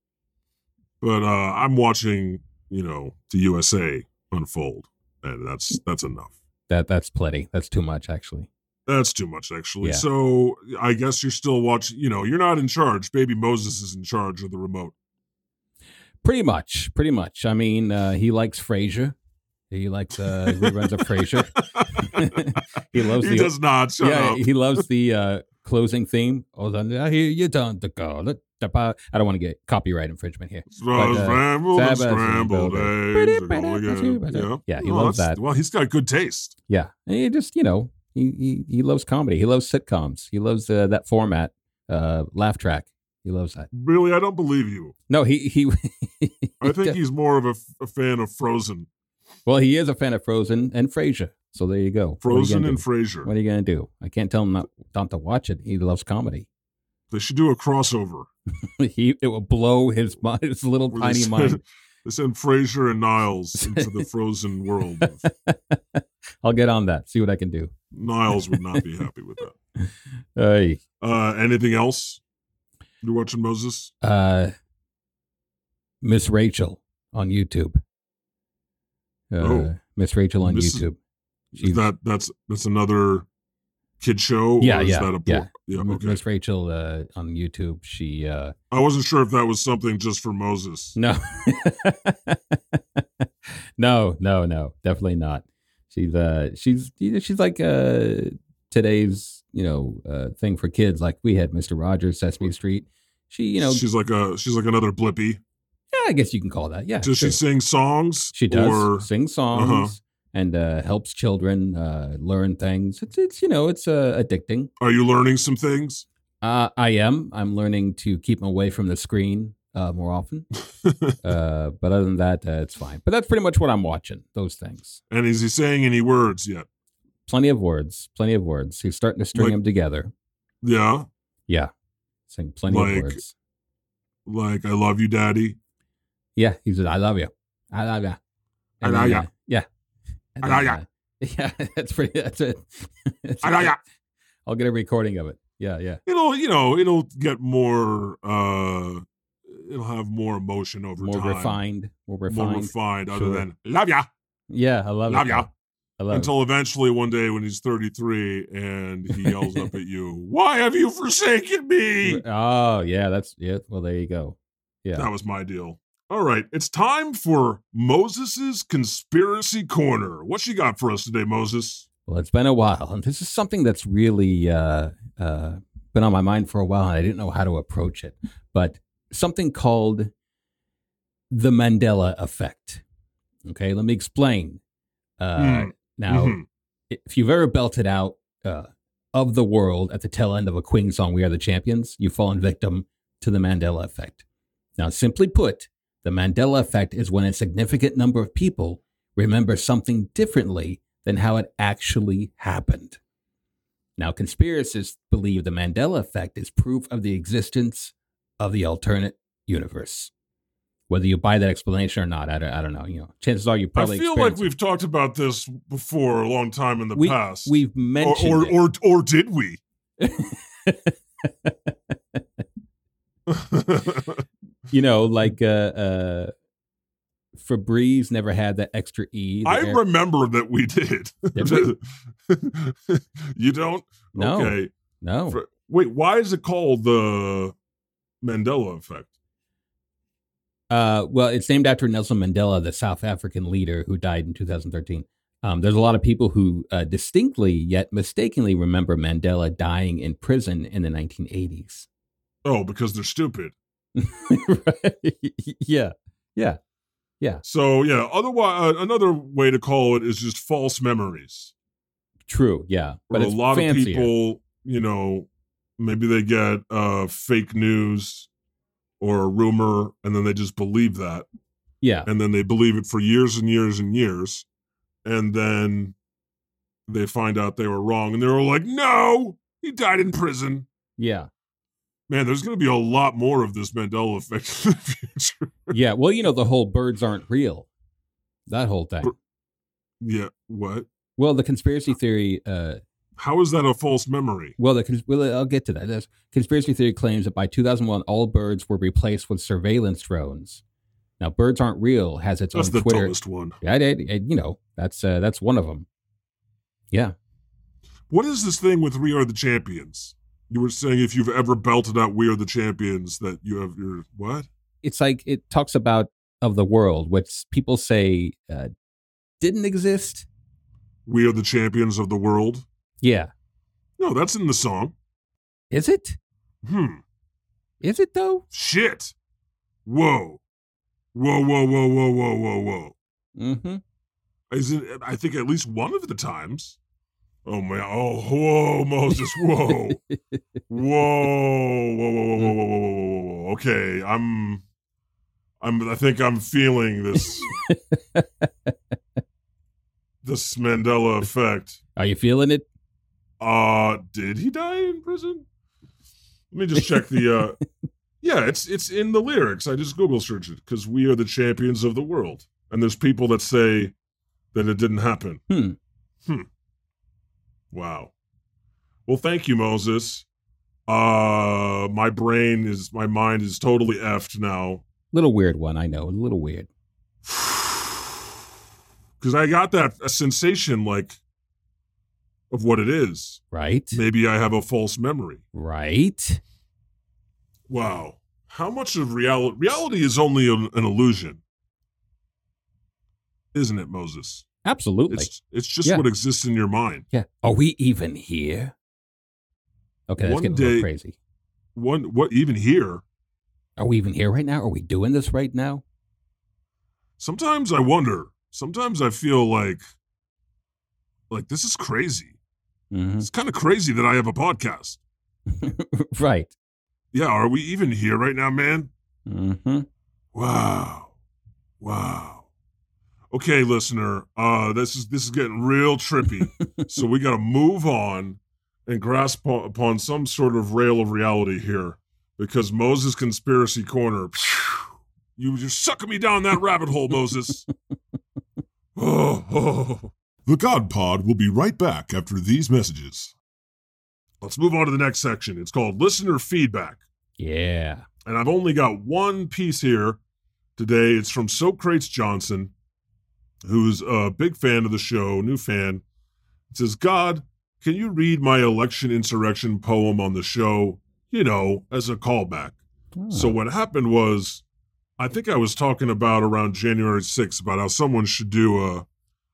Speaker 1: But I'm watching, the USA unfold, and that's enough.
Speaker 2: That's plenty. That's too much, actually.
Speaker 1: That's too much, actually.
Speaker 2: Yeah.
Speaker 1: So I guess you're still watching. You're not in charge. Baby Moses is in charge of the remote.
Speaker 2: Pretty much. I mean, he likes Frasier. He likes reruns of Frasier. He does not. Shut up. He loves the closing theme. I hear you done the call. I don't want to get copyright infringement here.
Speaker 1: Scrambled eggs.
Speaker 2: Yeah, he loves that.
Speaker 1: Well, he's got good taste.
Speaker 2: Yeah, and he just he loves comedy. He loves sitcoms. He loves that format, laugh track. He loves that.
Speaker 1: Really, I don't believe you.
Speaker 2: No, he
Speaker 1: I think he's more of a fan of Frozen.
Speaker 2: Well, he is a fan of Frozen and Frasier. So there you go.
Speaker 1: Frozen and Frasier.
Speaker 2: What are you going to do? I can't tell him not to watch it. He loves comedy.
Speaker 1: They should do a crossover.
Speaker 2: It will blow his little tiny mind.
Speaker 1: They send Frasier and Niles into the Frozen world.
Speaker 2: I'll get on that. See what I can do.
Speaker 1: Niles would not be happy with that.
Speaker 2: Hey.
Speaker 1: Anything else? You're watching Moses?
Speaker 2: Miss Rachel on YouTube. Miss Rachel on YouTube.
Speaker 1: That's another kid show?
Speaker 2: Yeah,
Speaker 1: or is
Speaker 2: yeah,
Speaker 1: that okay.
Speaker 2: Miss Rachel on YouTube. She.
Speaker 1: I wasn't sure if that was something just for Moses.
Speaker 2: No. No, definitely not. She's like today's thing for kids. Like we had Mr. Rogers, Sesame Street.
Speaker 1: She's like another Blippi.
Speaker 2: Yeah, I guess you can call that. Yeah.
Speaker 1: Does she sing songs?
Speaker 2: She does sing songs. and helps children learn things. It's addicting.
Speaker 1: Are you learning some things?
Speaker 2: I am. I'm learning to keep away from the screen more often. But other than that, it's fine. But that's pretty much what I'm watching. Those things.
Speaker 1: And is he saying any words yet?
Speaker 2: Plenty of words. Plenty of words. He's starting to string them together.
Speaker 1: Yeah.
Speaker 2: Yeah. Saying plenty of words.
Speaker 1: Like, I love you, Daddy.
Speaker 2: Yeah. He said, I love you. I love you.
Speaker 1: I love you.
Speaker 2: Yeah.
Speaker 1: I love you.
Speaker 2: Yeah. That's it.
Speaker 1: I love you.
Speaker 2: I'll get a recording of it. Yeah. Yeah.
Speaker 1: It'll get more, it'll have more emotion over time.
Speaker 2: More refined.
Speaker 1: Other than, love ya.
Speaker 2: Yeah. I love
Speaker 1: ya. Until eventually one day when he's 33 and he yells up at you, why have you forsaken me?
Speaker 2: Oh, yeah, that's it. Well, there you go. Yeah.
Speaker 1: That was my deal. All right, it's time for Moses's Conspiracy Corner. What you got for us today, Moses?
Speaker 2: Well, it's been a while, and this is something that's really been on my mind for a while, and I didn't know how to approach it. But something called the Mandela Effect. Okay, let me explain. Now, if you've ever belted out of the world at the tail end of a Queen song, We Are the Champions, you've fallen victim to the Mandela Effect. Now, simply put, the Mandela Effect is when a significant number of people remember something differently than how it actually happened. Now, conspiracists believe the Mandela Effect is proof of the existence of the alternate universe. Whether you buy that explanation or not, I don't know. Chances are you probably.
Speaker 1: I feel like we've talked about this before a long time in the past.
Speaker 2: We've mentioned
Speaker 1: or did we?
Speaker 2: Like Febreze never had that extra E.
Speaker 1: I remember that we did.
Speaker 2: Did
Speaker 1: we? You don't?
Speaker 2: No.
Speaker 1: Okay.
Speaker 2: No.
Speaker 1: Wait, why is it called the Mandela Effect?
Speaker 2: Well, it's named after Nelson Mandela, the South African leader who died in 2013. There's a lot of people who distinctly yet mistakenly remember Mandela dying in prison in the 1980s.
Speaker 1: Oh, because they're stupid.
Speaker 2: Right. Yeah.
Speaker 1: So, yeah, otherwise, another way to call it is just false memories.
Speaker 2: True, yeah. But
Speaker 1: a lot
Speaker 2: fancier.
Speaker 1: of people, maybe they get fake news or a rumor, and then they just believe that.
Speaker 2: Yeah.
Speaker 1: And then they believe it for years and years and years. And then they find out they were wrong. And they're all like, no, he died in prison.
Speaker 2: Yeah.
Speaker 1: Man, there's going to be a lot more of this Mandela Effect in the future.
Speaker 2: Yeah. Well, the whole birds aren't real. That whole thing.
Speaker 1: Yeah. What?
Speaker 2: Well, the conspiracy theory...
Speaker 1: how is that a false memory?
Speaker 2: Well, I'll get to that. The conspiracy theory claims that by 2001, all birds were replaced with surveillance drones. Now, birds aren't real has its own Twitter.
Speaker 1: That's the dumbest one.
Speaker 2: Yeah, that's one of them. Yeah.
Speaker 1: What is this thing with We Are the Champions? You were saying if you've ever belted out We Are the Champions that you have your what?
Speaker 2: It's like it talks about of the world, which people say didn't exist.
Speaker 1: We are the champions of the world.
Speaker 2: Yeah.
Speaker 1: No, that's in the song.
Speaker 2: Is it? Is it though?
Speaker 1: Shit. Whoa. Mm-hmm. Is it? I think at least one of the times. Oh man! Oh, whoa, Moses! Whoa! Whoa! Okay, I think I'm feeling this. This Mandela Effect.
Speaker 2: Are you feeling it?
Speaker 1: Did he die in prison? Let me just check the. Yeah, it's in the lyrics. I just Google searched it because we are the champions of the world, and there's people that say that it didn't happen. Wow. Well, thank you, Moses. My mind is totally effed now.
Speaker 2: Little weird one, I know. A little weird.
Speaker 1: Because I got a sensation of what it is.
Speaker 2: Right.
Speaker 1: Maybe I have a false memory.
Speaker 2: Right.
Speaker 1: Wow. How much of reality is only an illusion. Isn't it, Moses?
Speaker 2: Absolutely.
Speaker 1: It's just what exists in your mind.
Speaker 2: Yeah. Are we even here? Okay, that's getting a little crazy.
Speaker 1: What even here?
Speaker 2: Are we even here right now? Are we doing this right now?
Speaker 1: Sometimes I wonder. Sometimes I feel like Like, this is crazy.
Speaker 2: Mm-hmm.
Speaker 1: It's kind of crazy that I have a podcast.
Speaker 2: Right.
Speaker 1: Yeah, are we even here right now, man?
Speaker 2: Mm-hmm.
Speaker 1: Wow. Okay, listener, this is getting real trippy. So we got to move on and grasp upon some sort of rail of reality here, because Moses Conspiracy Corner, you're sucking me down that rabbit hole, Moses. Oh. The God Pod will be right back after these messages. Let's move on to the next section. It's called Listener Feedback.
Speaker 2: Yeah.
Speaker 1: And I've only got one piece here today. It's from Socrates Johnson, who's a big fan of the show, new fan. It says, God, can you read my election insurrection poem on the show, as a callback?
Speaker 2: Oh.
Speaker 1: So what happened was, I think I was talking about around January 6th about how someone should do a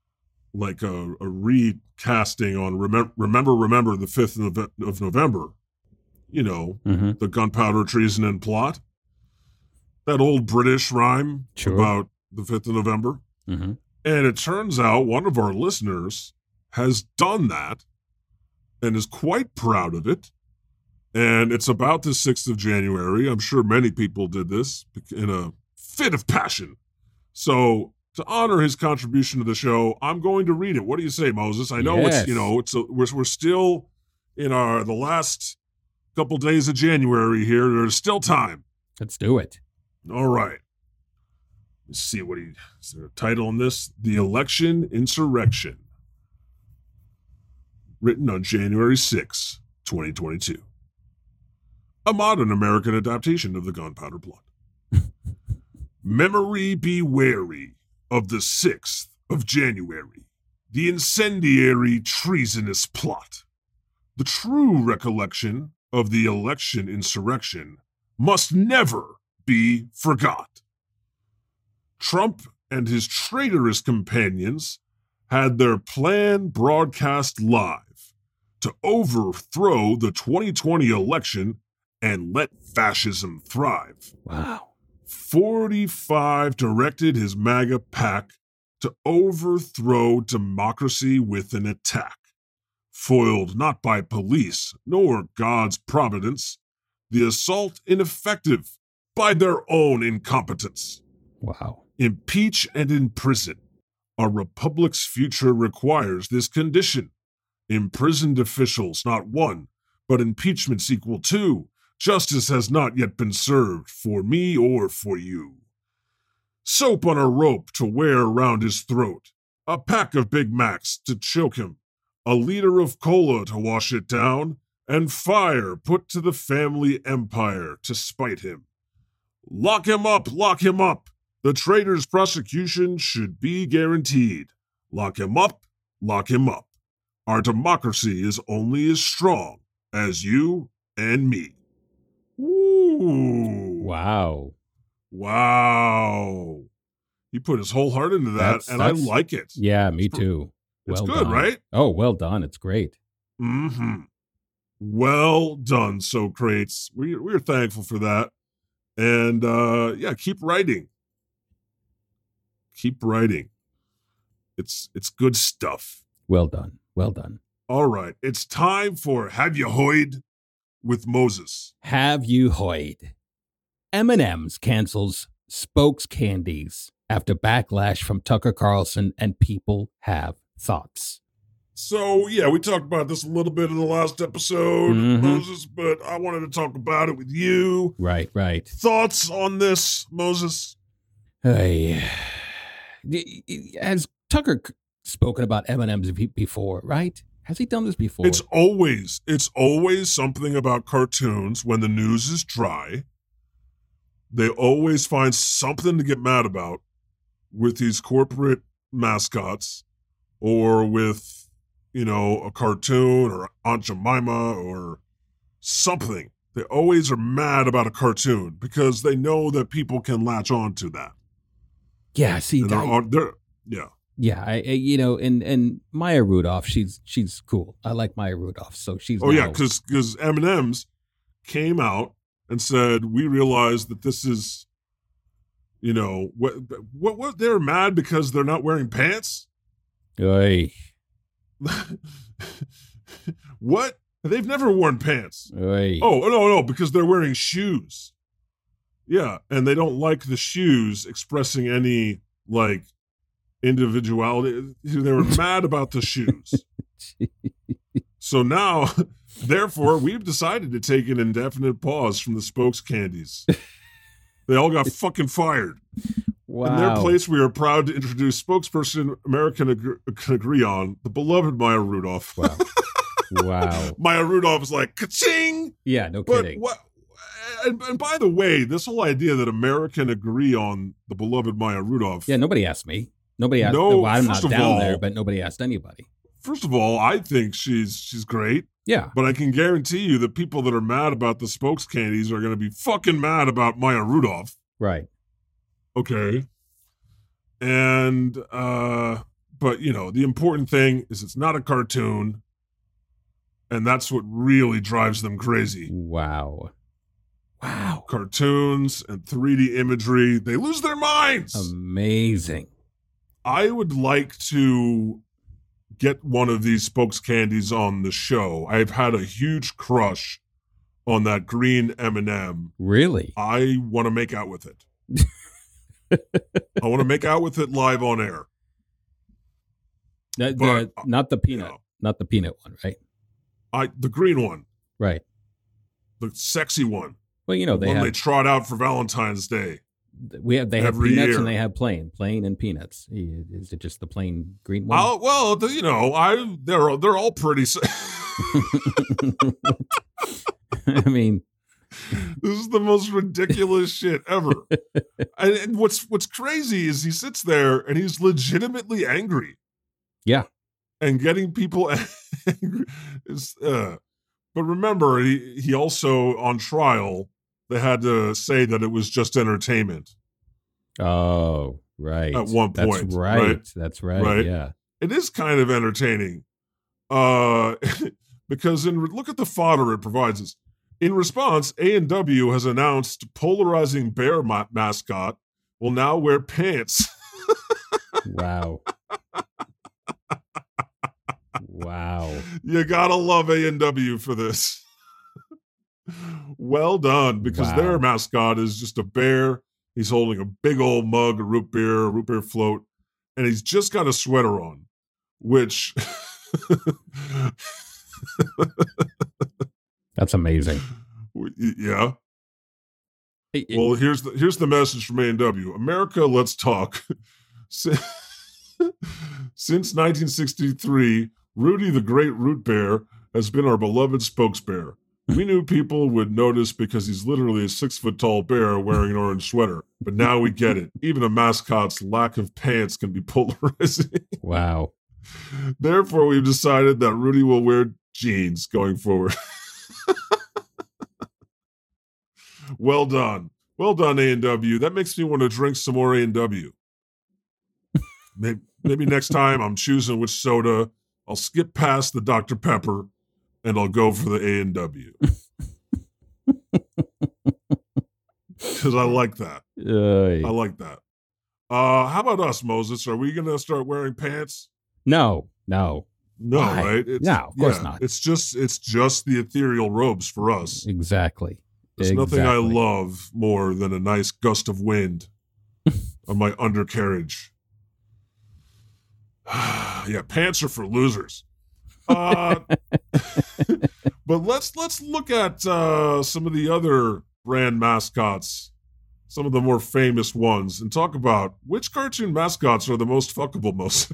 Speaker 1: recasting on Remember the 5th of November,
Speaker 2: Mm-hmm.
Speaker 1: the gunpowder treason and plot. That old British rhyme about the 5th of November.
Speaker 2: Mm-hmm.
Speaker 1: And it turns out one of our listeners has done that and is quite proud of it. And it's about the 6th of January. I'm sure many people did this in a fit of passion. So to honor his contribution to the show, I'm going to read it. What do you say, Moses? I know
Speaker 2: Yes.
Speaker 1: we're still in the last couple days of January here. There's still time.
Speaker 2: Let's do it.
Speaker 1: All right. Let's see is there a title on this? The Election Insurrection. Written on January 6, 2022. A modern American adaptation of the Gunpowder Plot. Memory be wary of the 6th of January, the incendiary treasonous plot. The true recollection of the election insurrection must never be forgot. Trump and his traitorous companions had their plan broadcast live to overthrow the 2020 election and let fascism thrive.
Speaker 2: Wow.
Speaker 1: 45 directed his MAGA pack to overthrow democracy with an attack. Foiled not by police nor God's providence, the assault ineffective by their own incompetence.
Speaker 2: Wow.
Speaker 1: Impeach and imprison. Our republic's future requires this condition. Imprisoned officials, not one, but impeachments equal two. Justice has not yet been served for me or for you. Soap on a rope to wear around his throat. A pack of Big Macs to choke him. A liter of cola to wash it down. And fire put to the family empire to spite him. Lock him up, lock him up. The traitor's prosecution should be guaranteed. Lock him up, lock him up. Our democracy is only as strong as you and me. Ooh. Wow. He put his whole heart into that, and I like it.
Speaker 2: Yeah, me too.
Speaker 1: It's
Speaker 2: well
Speaker 1: good,
Speaker 2: done.
Speaker 1: right?
Speaker 2: Oh, well done. It's great.
Speaker 1: Mm-hmm. Well done, Socrates. We're thankful for that. And keep writing. Keep writing. It's good stuff.
Speaker 2: Well done. Well done.
Speaker 1: All right. It's time for Have You Hoid with Moses.
Speaker 2: Have you hoid? M&M's cancels Spokes Candies after backlash from Tucker Carlson, and people have thoughts.
Speaker 1: So, yeah, we talked about this a little bit in the last episode, Moses, but I wanted to talk about it with you.
Speaker 2: Right.
Speaker 1: Thoughts on this, Moses?
Speaker 2: Hey. Has Tucker spoken about M&M's before, right? Has he done this before?
Speaker 1: It's always something about cartoons when the news is dry. They always find something to get mad about with these corporate mascots or with, a cartoon or Aunt Jemima or something. They always are mad about a cartoon because they know that people can latch on to that.
Speaker 2: Yeah, see,
Speaker 1: yeah,
Speaker 2: and Maya Rudolph, she's cool. I like Maya Rudolph, so she's.
Speaker 1: Oh yeah, because M&M's came out and said we realize that this is, what they're mad because they're not wearing pants.
Speaker 2: Oy.
Speaker 1: What? They've never worn pants.
Speaker 2: Oy.
Speaker 1: Oh, no, because they're wearing shoes. Yeah, and they don't like the shoes expressing any, like, individuality. They were mad about the shoes. So now, therefore, we've decided to take an indefinite pause from the spokes candies. They all got fucking fired.
Speaker 2: Wow.
Speaker 1: In their place, we are proud to introduce spokesperson American can agree on, the beloved Maya Rudolph.
Speaker 2: Wow. Wow.
Speaker 1: Maya Rudolph is like, ka-ching!
Speaker 2: Yeah, no
Speaker 1: But
Speaker 2: kidding.
Speaker 1: what? And by the way, this whole idea that American agree on the beloved Maya Rudolph.
Speaker 2: Yeah, nobody asked me. Nobody asked.
Speaker 1: No,
Speaker 2: well, I'm not
Speaker 1: first of
Speaker 2: down
Speaker 1: all-
Speaker 2: there, but nobody asked anybody.
Speaker 1: First of all, I think she's great,
Speaker 2: Yeah.
Speaker 1: but I can guarantee you that people that are mad about the spokes candies are going to be fucking mad about Maya Rudolph.
Speaker 2: Right.
Speaker 1: Okay. And, but, you know, the important thing is it's not a cartoon. And that's what really drives them crazy.
Speaker 2: Wow. Wow.
Speaker 1: Cartoons and 3D imagery, they lose their minds.
Speaker 2: Amazing.
Speaker 1: I would like to get one of these spokes candies on the show. I've had a huge crush on that green M&M.
Speaker 2: Really?
Speaker 1: I want to make out with it. I want to make out with it live on air. But,
Speaker 2: Not the peanut.
Speaker 1: you know,
Speaker 2: Not the peanut one, right?
Speaker 1: the green one,
Speaker 2: Right.
Speaker 1: the sexy one,
Speaker 2: Well, you know,
Speaker 1: the
Speaker 2: they
Speaker 1: one they
Speaker 2: have
Speaker 1: trot out for Valentine's Day.
Speaker 2: they have
Speaker 1: every
Speaker 2: peanuts
Speaker 1: year.
Speaker 2: and they have plain and peanuts. Is it just the plain green one?
Speaker 1: You know, they're all pretty.
Speaker 2: I mean,
Speaker 1: This is the most ridiculous shit ever. And what's crazy is he sits there and he's legitimately angry.
Speaker 2: Yeah.
Speaker 1: And getting people angry is, but remember, he also on trial they had to say that it was just entertainment.
Speaker 2: oh, right.
Speaker 1: At one point,
Speaker 2: That's right.
Speaker 1: right?
Speaker 2: That's right.
Speaker 1: Right.
Speaker 2: Yeah.
Speaker 1: It is kind of entertaining, because look at the fodder it provides us. In response, A&W has announced polarizing bear mascot will now wear pants.
Speaker 2: Wow. Wow.
Speaker 1: You gotta love A&W for this. Well done, because
Speaker 2: Wow.
Speaker 1: their mascot is just a bear. He's holding a big old mug of root beer float, and he's just got a sweater on, which
Speaker 2: That's amazing.
Speaker 1: yeah.
Speaker 2: Hey,
Speaker 1: Well, here's the message from A&W. America, let's talk. Since 1963, Rudy the Great Root Bear has been our beloved spokesbear. We knew people would notice because he's literally a 6-foot-tall bear wearing an orange sweater. But now we get it. Even a mascot's lack of pants can be polarizing.
Speaker 2: wow.
Speaker 1: Therefore, we've decided that Rudy will wear jeans going forward. Well done. Well done, A&W. That makes me want to drink some more A&W. Maybe next time I'm choosing which soda, I'll skip past the Dr. Pepper and I'll go for the A&W. Because I like that. I like that. How about us, Moses? Are we going to start wearing pants?
Speaker 2: No.
Speaker 1: No,
Speaker 2: Why?
Speaker 1: right?
Speaker 2: No, of course not.
Speaker 1: It's just the ethereal robes for us.
Speaker 2: Exactly.
Speaker 1: There's nothing I
Speaker 2: Exactly.
Speaker 1: love more than a nice gust of wind on my undercarriage. Yeah, pants are for losers. But let's look at some of the other brand mascots, some of the more famous ones, and talk about which cartoon mascots are the most fuckable most.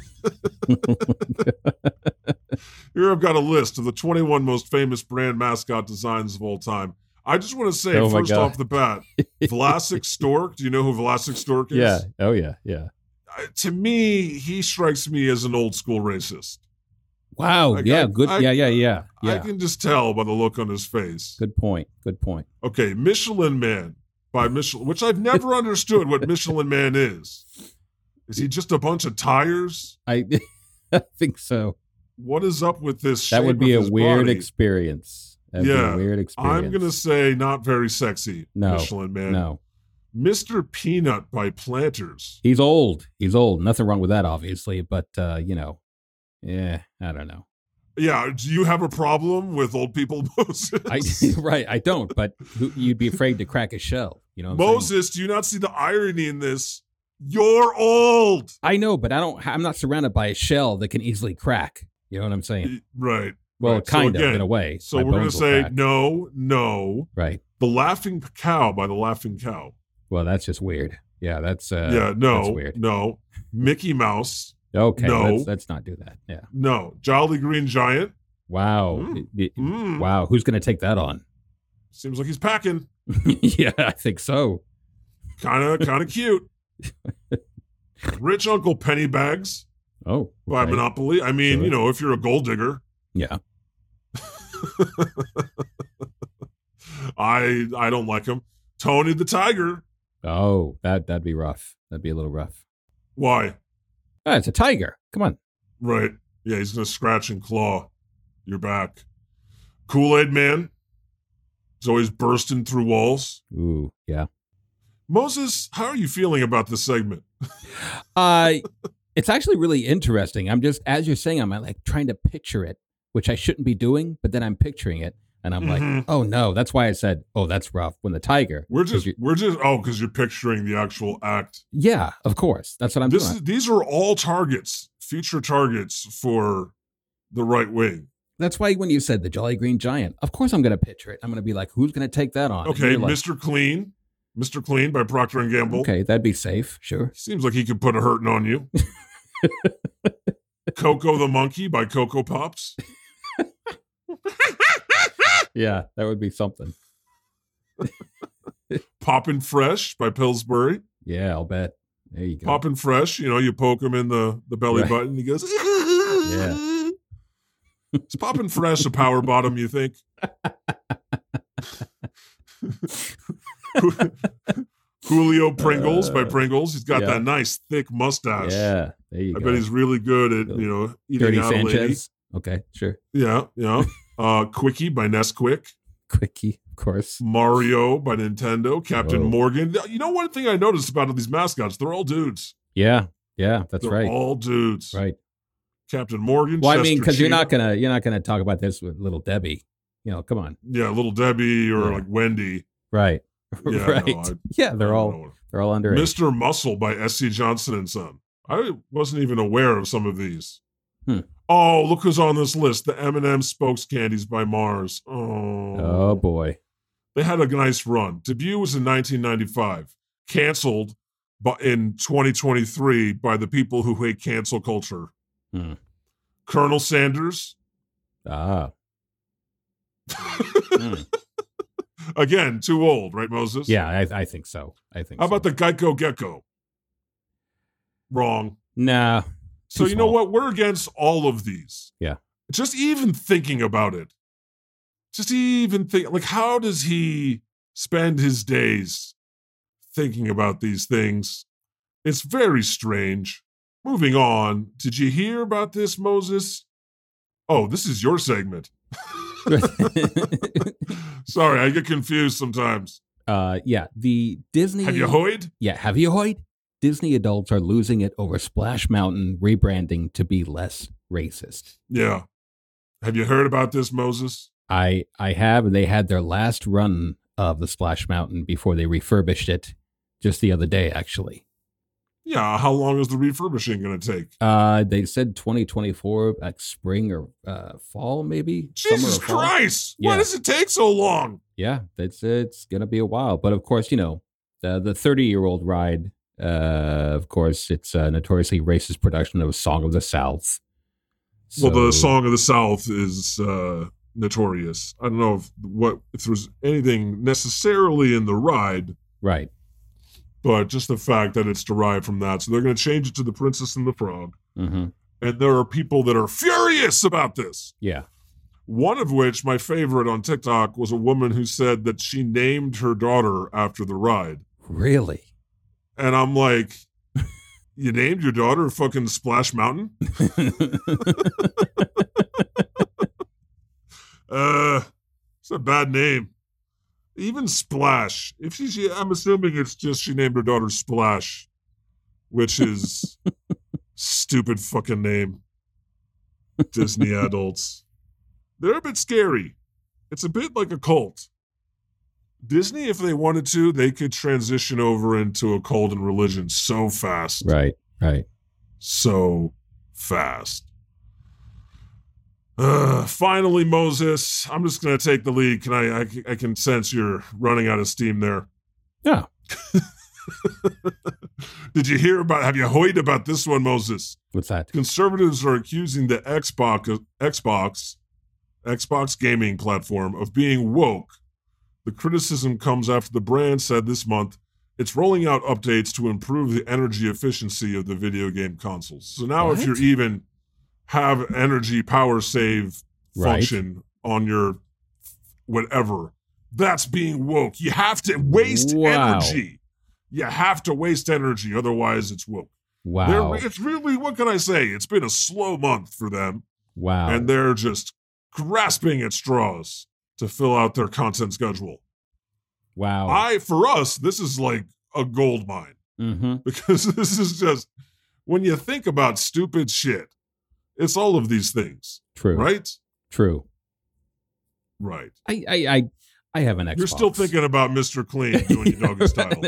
Speaker 1: Here I've got a list of the 21 most famous brand mascot designs of all time. I just want to say,
Speaker 2: Oh my
Speaker 1: first
Speaker 2: God.
Speaker 1: off the bat, Vlasic Stork. Do you know who Vlasic Stork is?
Speaker 2: Yeah. Oh, yeah. Yeah.
Speaker 1: To me, he strikes me as an old school racist.
Speaker 2: Wow.
Speaker 1: I-
Speaker 2: yeah.
Speaker 1: I-
Speaker 2: Good.
Speaker 1: I-
Speaker 2: Yeah.
Speaker 1: I can just tell by the look on his face.
Speaker 2: Good point. Good point.
Speaker 1: Okay, Michelin Man by Michelin, which I've never understood what Michelin Man is. Is he just a bunch of tires?
Speaker 2: I think so.
Speaker 1: What is up with this?
Speaker 2: That would
Speaker 1: shape
Speaker 2: be
Speaker 1: of
Speaker 2: a
Speaker 1: his
Speaker 2: weird
Speaker 1: body?
Speaker 2: experience. That'd be
Speaker 1: Yeah,
Speaker 2: a weird experience.
Speaker 1: I'm gonna say not very sexy.
Speaker 2: No,
Speaker 1: Michelin Man.
Speaker 2: No.
Speaker 1: Mr. Peanut by Planters.
Speaker 2: He's old. He's old. Nothing wrong with that, obviously. But, Yeah, I don't know.
Speaker 1: Yeah, do you have a problem with old people, Moses?
Speaker 2: Right, I don't, but you'd be afraid to crack a shell. You know what I'm saying?
Speaker 1: Moses, do you not see the irony in this? You're old.
Speaker 2: I know, but I'm not surrounded by a shell that can easily crack. You know what I'm saying?
Speaker 1: Right.
Speaker 2: Well,
Speaker 1: right.
Speaker 2: kind
Speaker 1: so
Speaker 2: of,
Speaker 1: again,
Speaker 2: in a way.
Speaker 1: So
Speaker 2: My
Speaker 1: we're going to
Speaker 2: bones will
Speaker 1: say
Speaker 2: crack.
Speaker 1: no.
Speaker 2: Right.
Speaker 1: The Laughing Cow by the Laughing Cow.
Speaker 2: Well, that's just weird. Yeah, that's
Speaker 1: no,
Speaker 2: that's weird.
Speaker 1: No. Mickey Mouse.
Speaker 2: Okay,
Speaker 1: no.
Speaker 2: let's not do that. Yeah.
Speaker 1: No. Jolly Green Giant.
Speaker 2: Wow. Wow, who's going to take that on?
Speaker 1: Seems like he's packing.
Speaker 2: Yeah, I think so.
Speaker 1: Kind of cute. Rich Uncle Pennybags.
Speaker 2: Oh, okay.
Speaker 1: By Monopoly. I mean,
Speaker 2: Sure.
Speaker 1: if you're a gold digger.
Speaker 2: Yeah.
Speaker 1: I don't like him. Tony the Tiger.
Speaker 2: Oh, that'd be rough. That'd be a little rough.
Speaker 1: Why?
Speaker 2: Ah, it's a tiger. Come on.
Speaker 1: Right. Yeah, he's going to scratch and claw your back. Kool-Aid Man. He's always bursting through walls.
Speaker 2: Ooh, yeah.
Speaker 1: Moses, how are you feeling about this segment?
Speaker 2: It's actually really interesting. I'm just, as you're saying, I'm like trying to picture it, which I shouldn't be doing, but then I'm picturing it. And I'm like, oh no, that's why I said, oh, that's rough. When the tiger.
Speaker 1: Because you're picturing the actual act.
Speaker 2: Yeah, of course. That's what I'm doing.
Speaker 1: These are all targets, future targets for the right wing.
Speaker 2: That's why when you said the Jolly Green Giant, of course I'm going to picture it. I'm going to be like, who's going to take that on?
Speaker 1: Okay,
Speaker 2: like,
Speaker 1: Mr. Clean by Procter & Gamble.
Speaker 2: Okay, that'd be safe, sure.
Speaker 1: Seems like he could put a hurting on you. Coco the Monkey by Cocoa Pops.
Speaker 2: Yeah, that would be something.
Speaker 1: Poppin' Fresh by Pillsbury.
Speaker 2: Yeah, I'll bet. There you go.
Speaker 1: Poppin' Fresh, you poke him in the belly button. He goes,
Speaker 2: yeah.
Speaker 1: Is Poppin' Fresh a power bottom, you think? Julio Pringles by Pringles. He's got that nice thick mustache.
Speaker 2: Yeah, there you go.
Speaker 1: I bet he's really good at, eating
Speaker 2: Dirty
Speaker 1: out
Speaker 2: Sanchez.
Speaker 1: a lady.
Speaker 2: Okay, sure.
Speaker 1: Yeah. Quickie by Nesquik.
Speaker 2: Quickie, of course.
Speaker 1: Mario by Nintendo. Captain Morgan. One thing I noticed about these mascots, they're all dudes.
Speaker 2: Yeah, that's
Speaker 1: they're
Speaker 2: right.
Speaker 1: all dudes.
Speaker 2: Right.
Speaker 1: Captain Morgan.
Speaker 2: Well,
Speaker 1: Chester
Speaker 2: I mean, because you're
Speaker 1: Cheetah.
Speaker 2: not gonna talk about this with Little Debbie. Come on.
Speaker 1: Yeah, Little Debbie or like Wendy.
Speaker 2: Right.
Speaker 1: Yeah,
Speaker 2: right. They're all underage.
Speaker 1: Mr. Muscle by S.C. Johnson and Son. I wasn't even aware of some of these. Oh, look who's on this list. The M&M Spokes Candies by Mars.
Speaker 2: Oh, boy.
Speaker 1: They had a nice run. Debut was in 1995. Canceled in 2023 by the people who hate cancel culture. Colonel Sanders.
Speaker 2: Ah.
Speaker 1: Again, too old, right, Moses?
Speaker 2: Yeah, I think so.
Speaker 1: How about the Geico Gecko? Wrong.
Speaker 2: Nah.
Speaker 1: So you know what? We're against all of these.
Speaker 2: Yeah.
Speaker 1: Just even thinking about it. Like, how does he spend his days thinking about these things? It's very strange. Moving on. Did you hear about this, Moses? Oh, this is your segment. Sorry, I get confused sometimes.
Speaker 2: Yeah, the Disney...
Speaker 1: Have you hoid?
Speaker 2: Yeah, have you hoid? Disney adults are losing it over Splash Mountain rebranding to be less racist.
Speaker 1: Yeah. Have you heard about this, Moses?
Speaker 2: I have, and they had their last run of the Splash Mountain before they refurbished it just the other day, actually.
Speaker 1: Yeah, how long is the refurbishing going to take?
Speaker 2: They said 2024, like spring or fall, maybe.
Speaker 1: Jesus Christ! Why does it take so long?
Speaker 2: Yeah, it's going to be a while. But of course, the 30-year-old ride, of course, it's a notoriously racist production of Song of the South.
Speaker 1: Well, the Song of the South is notorious. I don't know if there's anything necessarily in the ride.
Speaker 2: Right.
Speaker 1: But just the fact that it's derived from that. So they're going to change it to The Princess and the Frog.
Speaker 2: Mm-hmm.
Speaker 1: And there are people that are furious about this.
Speaker 2: Yeah.
Speaker 1: One of which, my favorite on TikTok, was a woman who said that she named her daughter after the ride.
Speaker 2: Really?
Speaker 1: And I'm like, you named your daughter fucking Splash Mountain? It's a bad name. Even Splash. I'm assuming it's just she named her daughter Splash, which is stupid fucking name. Disney adults. They're a bit scary. It's a bit like a cult. Disney, if they wanted to, they could transition over into a cult and religion so fast.
Speaker 2: Right.
Speaker 1: So fast. Finally, Moses, I'm just going to take the lead. I can sense you're running out of steam there.
Speaker 2: Yeah.
Speaker 1: Have you heard about this one, Moses?
Speaker 2: What's that?
Speaker 1: Conservatives are accusing the Xbox gaming platform of being woke. The criticism comes after the brand said this month it's rolling out updates to improve the energy efficiency of the video game consoles. So now if you're even have energy power save function on your whatever, that's being woke. You have to waste energy. You have to waste energy, otherwise it's woke.
Speaker 2: Wow.
Speaker 1: It's really, what can I say? It's been a slow month for them.
Speaker 2: Wow.
Speaker 1: And they're just grasping at straws to fill out their content schedule.
Speaker 2: Wow.
Speaker 1: For us, this is like a gold mine.
Speaker 2: Mm-hmm.
Speaker 1: Because this is just, when you think about stupid shit, it's all of these things.
Speaker 2: True.
Speaker 1: Right?
Speaker 2: True.
Speaker 1: Right.
Speaker 2: I have an Xbox.
Speaker 1: You're still thinking about Mr. Clean doing your doggy style.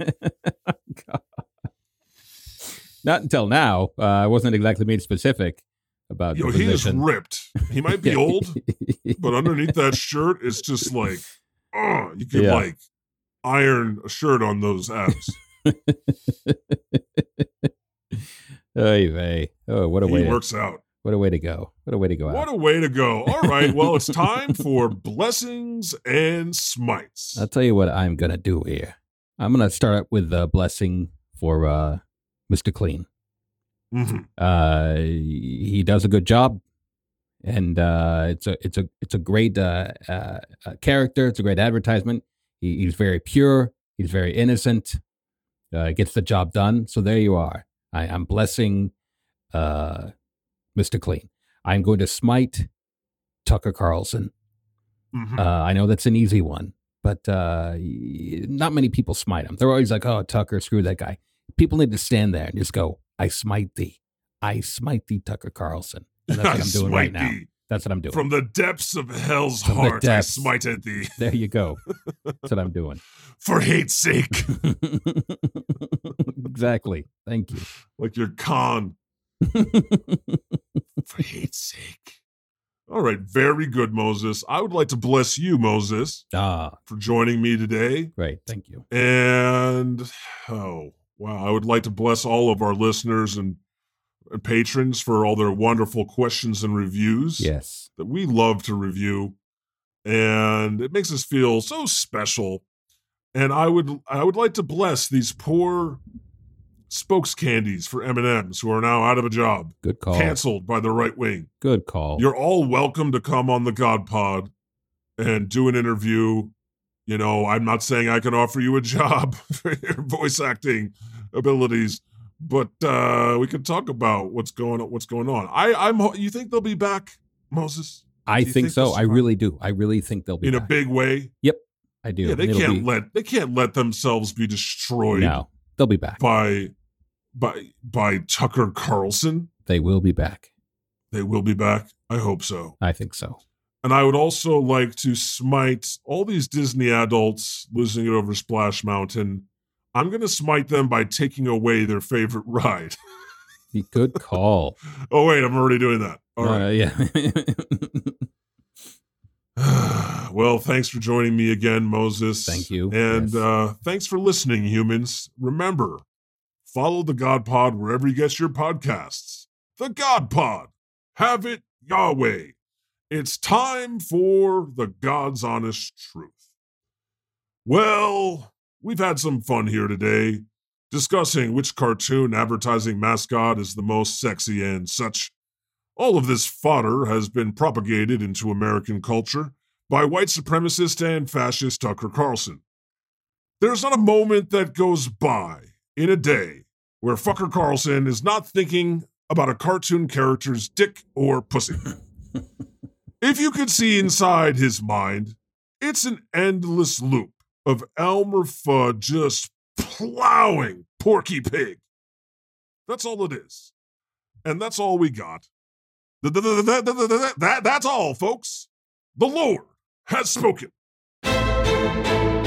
Speaker 2: Not until now. I wasn't exactly made specific about the position.
Speaker 1: He is ripped. He might be old, but underneath that shirt, it's just like, you could like iron a shirt on those abs.
Speaker 2: Oy, oh, what a way!
Speaker 1: He works out.
Speaker 2: What a way to go! What a way to go!
Speaker 1: What a way to go! All right, well, it's time for blessings and smites.
Speaker 2: I'll tell you what I'm gonna do here. I'm gonna start with a blessing for Mr. Clean.
Speaker 1: Mm-hmm.
Speaker 2: He does a good job, and it's a great character. It's a great advertisement. He's very pure. He's very innocent. Gets the job done. So there you are. I'm blessing Mr. Clean. I'm going to smite Tucker Carlson.
Speaker 1: Mm-hmm.
Speaker 2: I know that's an easy one, but not many people smite him. They're always like, "Oh, Tucker, screw that guy." People need to stand there and just go, "I smite thee. I smite thee, Tucker Carlson." And that's what I'm doing right now. That's what I'm doing.
Speaker 1: From the depths of hell's heart, I smited thee.
Speaker 2: There you go. That's what I'm doing.
Speaker 1: For hate's sake.
Speaker 2: Exactly. Thank you.
Speaker 1: Like your con. For hate's sake. All right. Very good, Moses. I would like to bless you, Moses, for joining me today.
Speaker 2: Great. Thank you.
Speaker 1: And, wow. I would like to bless all of our listeners and patrons for all their wonderful questions and reviews.
Speaker 2: Yes.
Speaker 1: That we love to review. And it makes us feel so special. And I would like to bless these poor spokes candies for M&Ms who are now out of a job.
Speaker 2: Good call.
Speaker 1: Canceled by the right wing.
Speaker 2: Good call.
Speaker 1: You're all welcome to come on the God Pod and do an interview. You know, I'm not saying I can offer you a job for your voice acting abilities, but we can talk about what's going on. You think they'll be back, Moses?
Speaker 2: I think so. I really do. I really think they'll be
Speaker 1: in
Speaker 2: back.
Speaker 1: a big way.
Speaker 2: Yep, I do.
Speaker 1: Yeah, they can't let themselves be destroyed.
Speaker 2: No, they'll be back
Speaker 1: by Tucker Carlson.
Speaker 2: They will be back.
Speaker 1: They will be back. I hope so.
Speaker 2: I think so.
Speaker 1: And I would also like to smite all these Disney adults losing it over Splash Mountain. I'm going to smite them by taking away their favorite ride.
Speaker 2: Good call.
Speaker 1: Oh, wait, I'm already doing that. All right.
Speaker 2: Yeah.
Speaker 1: Well, thanks for joining me again, Moses.
Speaker 2: Thank you.
Speaker 1: And thanks for listening, humans. Remember, follow the God Pod wherever you get your podcasts. The God Pod. Have it Yahweh. It's time for the God's honest truth. Well, we've had some fun here today, discussing which cartoon advertising mascot is the most sexy and such. All of this fodder has been propagated into American culture by white supremacist and fascist Tucker Carlson. There's not a moment that goes by in a day where Fucker Carlson is not thinking about a cartoon character's dick or pussy. If you could see inside his mind, it's an endless loop of Elmer Fudd just plowing Porky Pig. That's all it is. And that's all we got. That's all, folks. The Lord has spoken.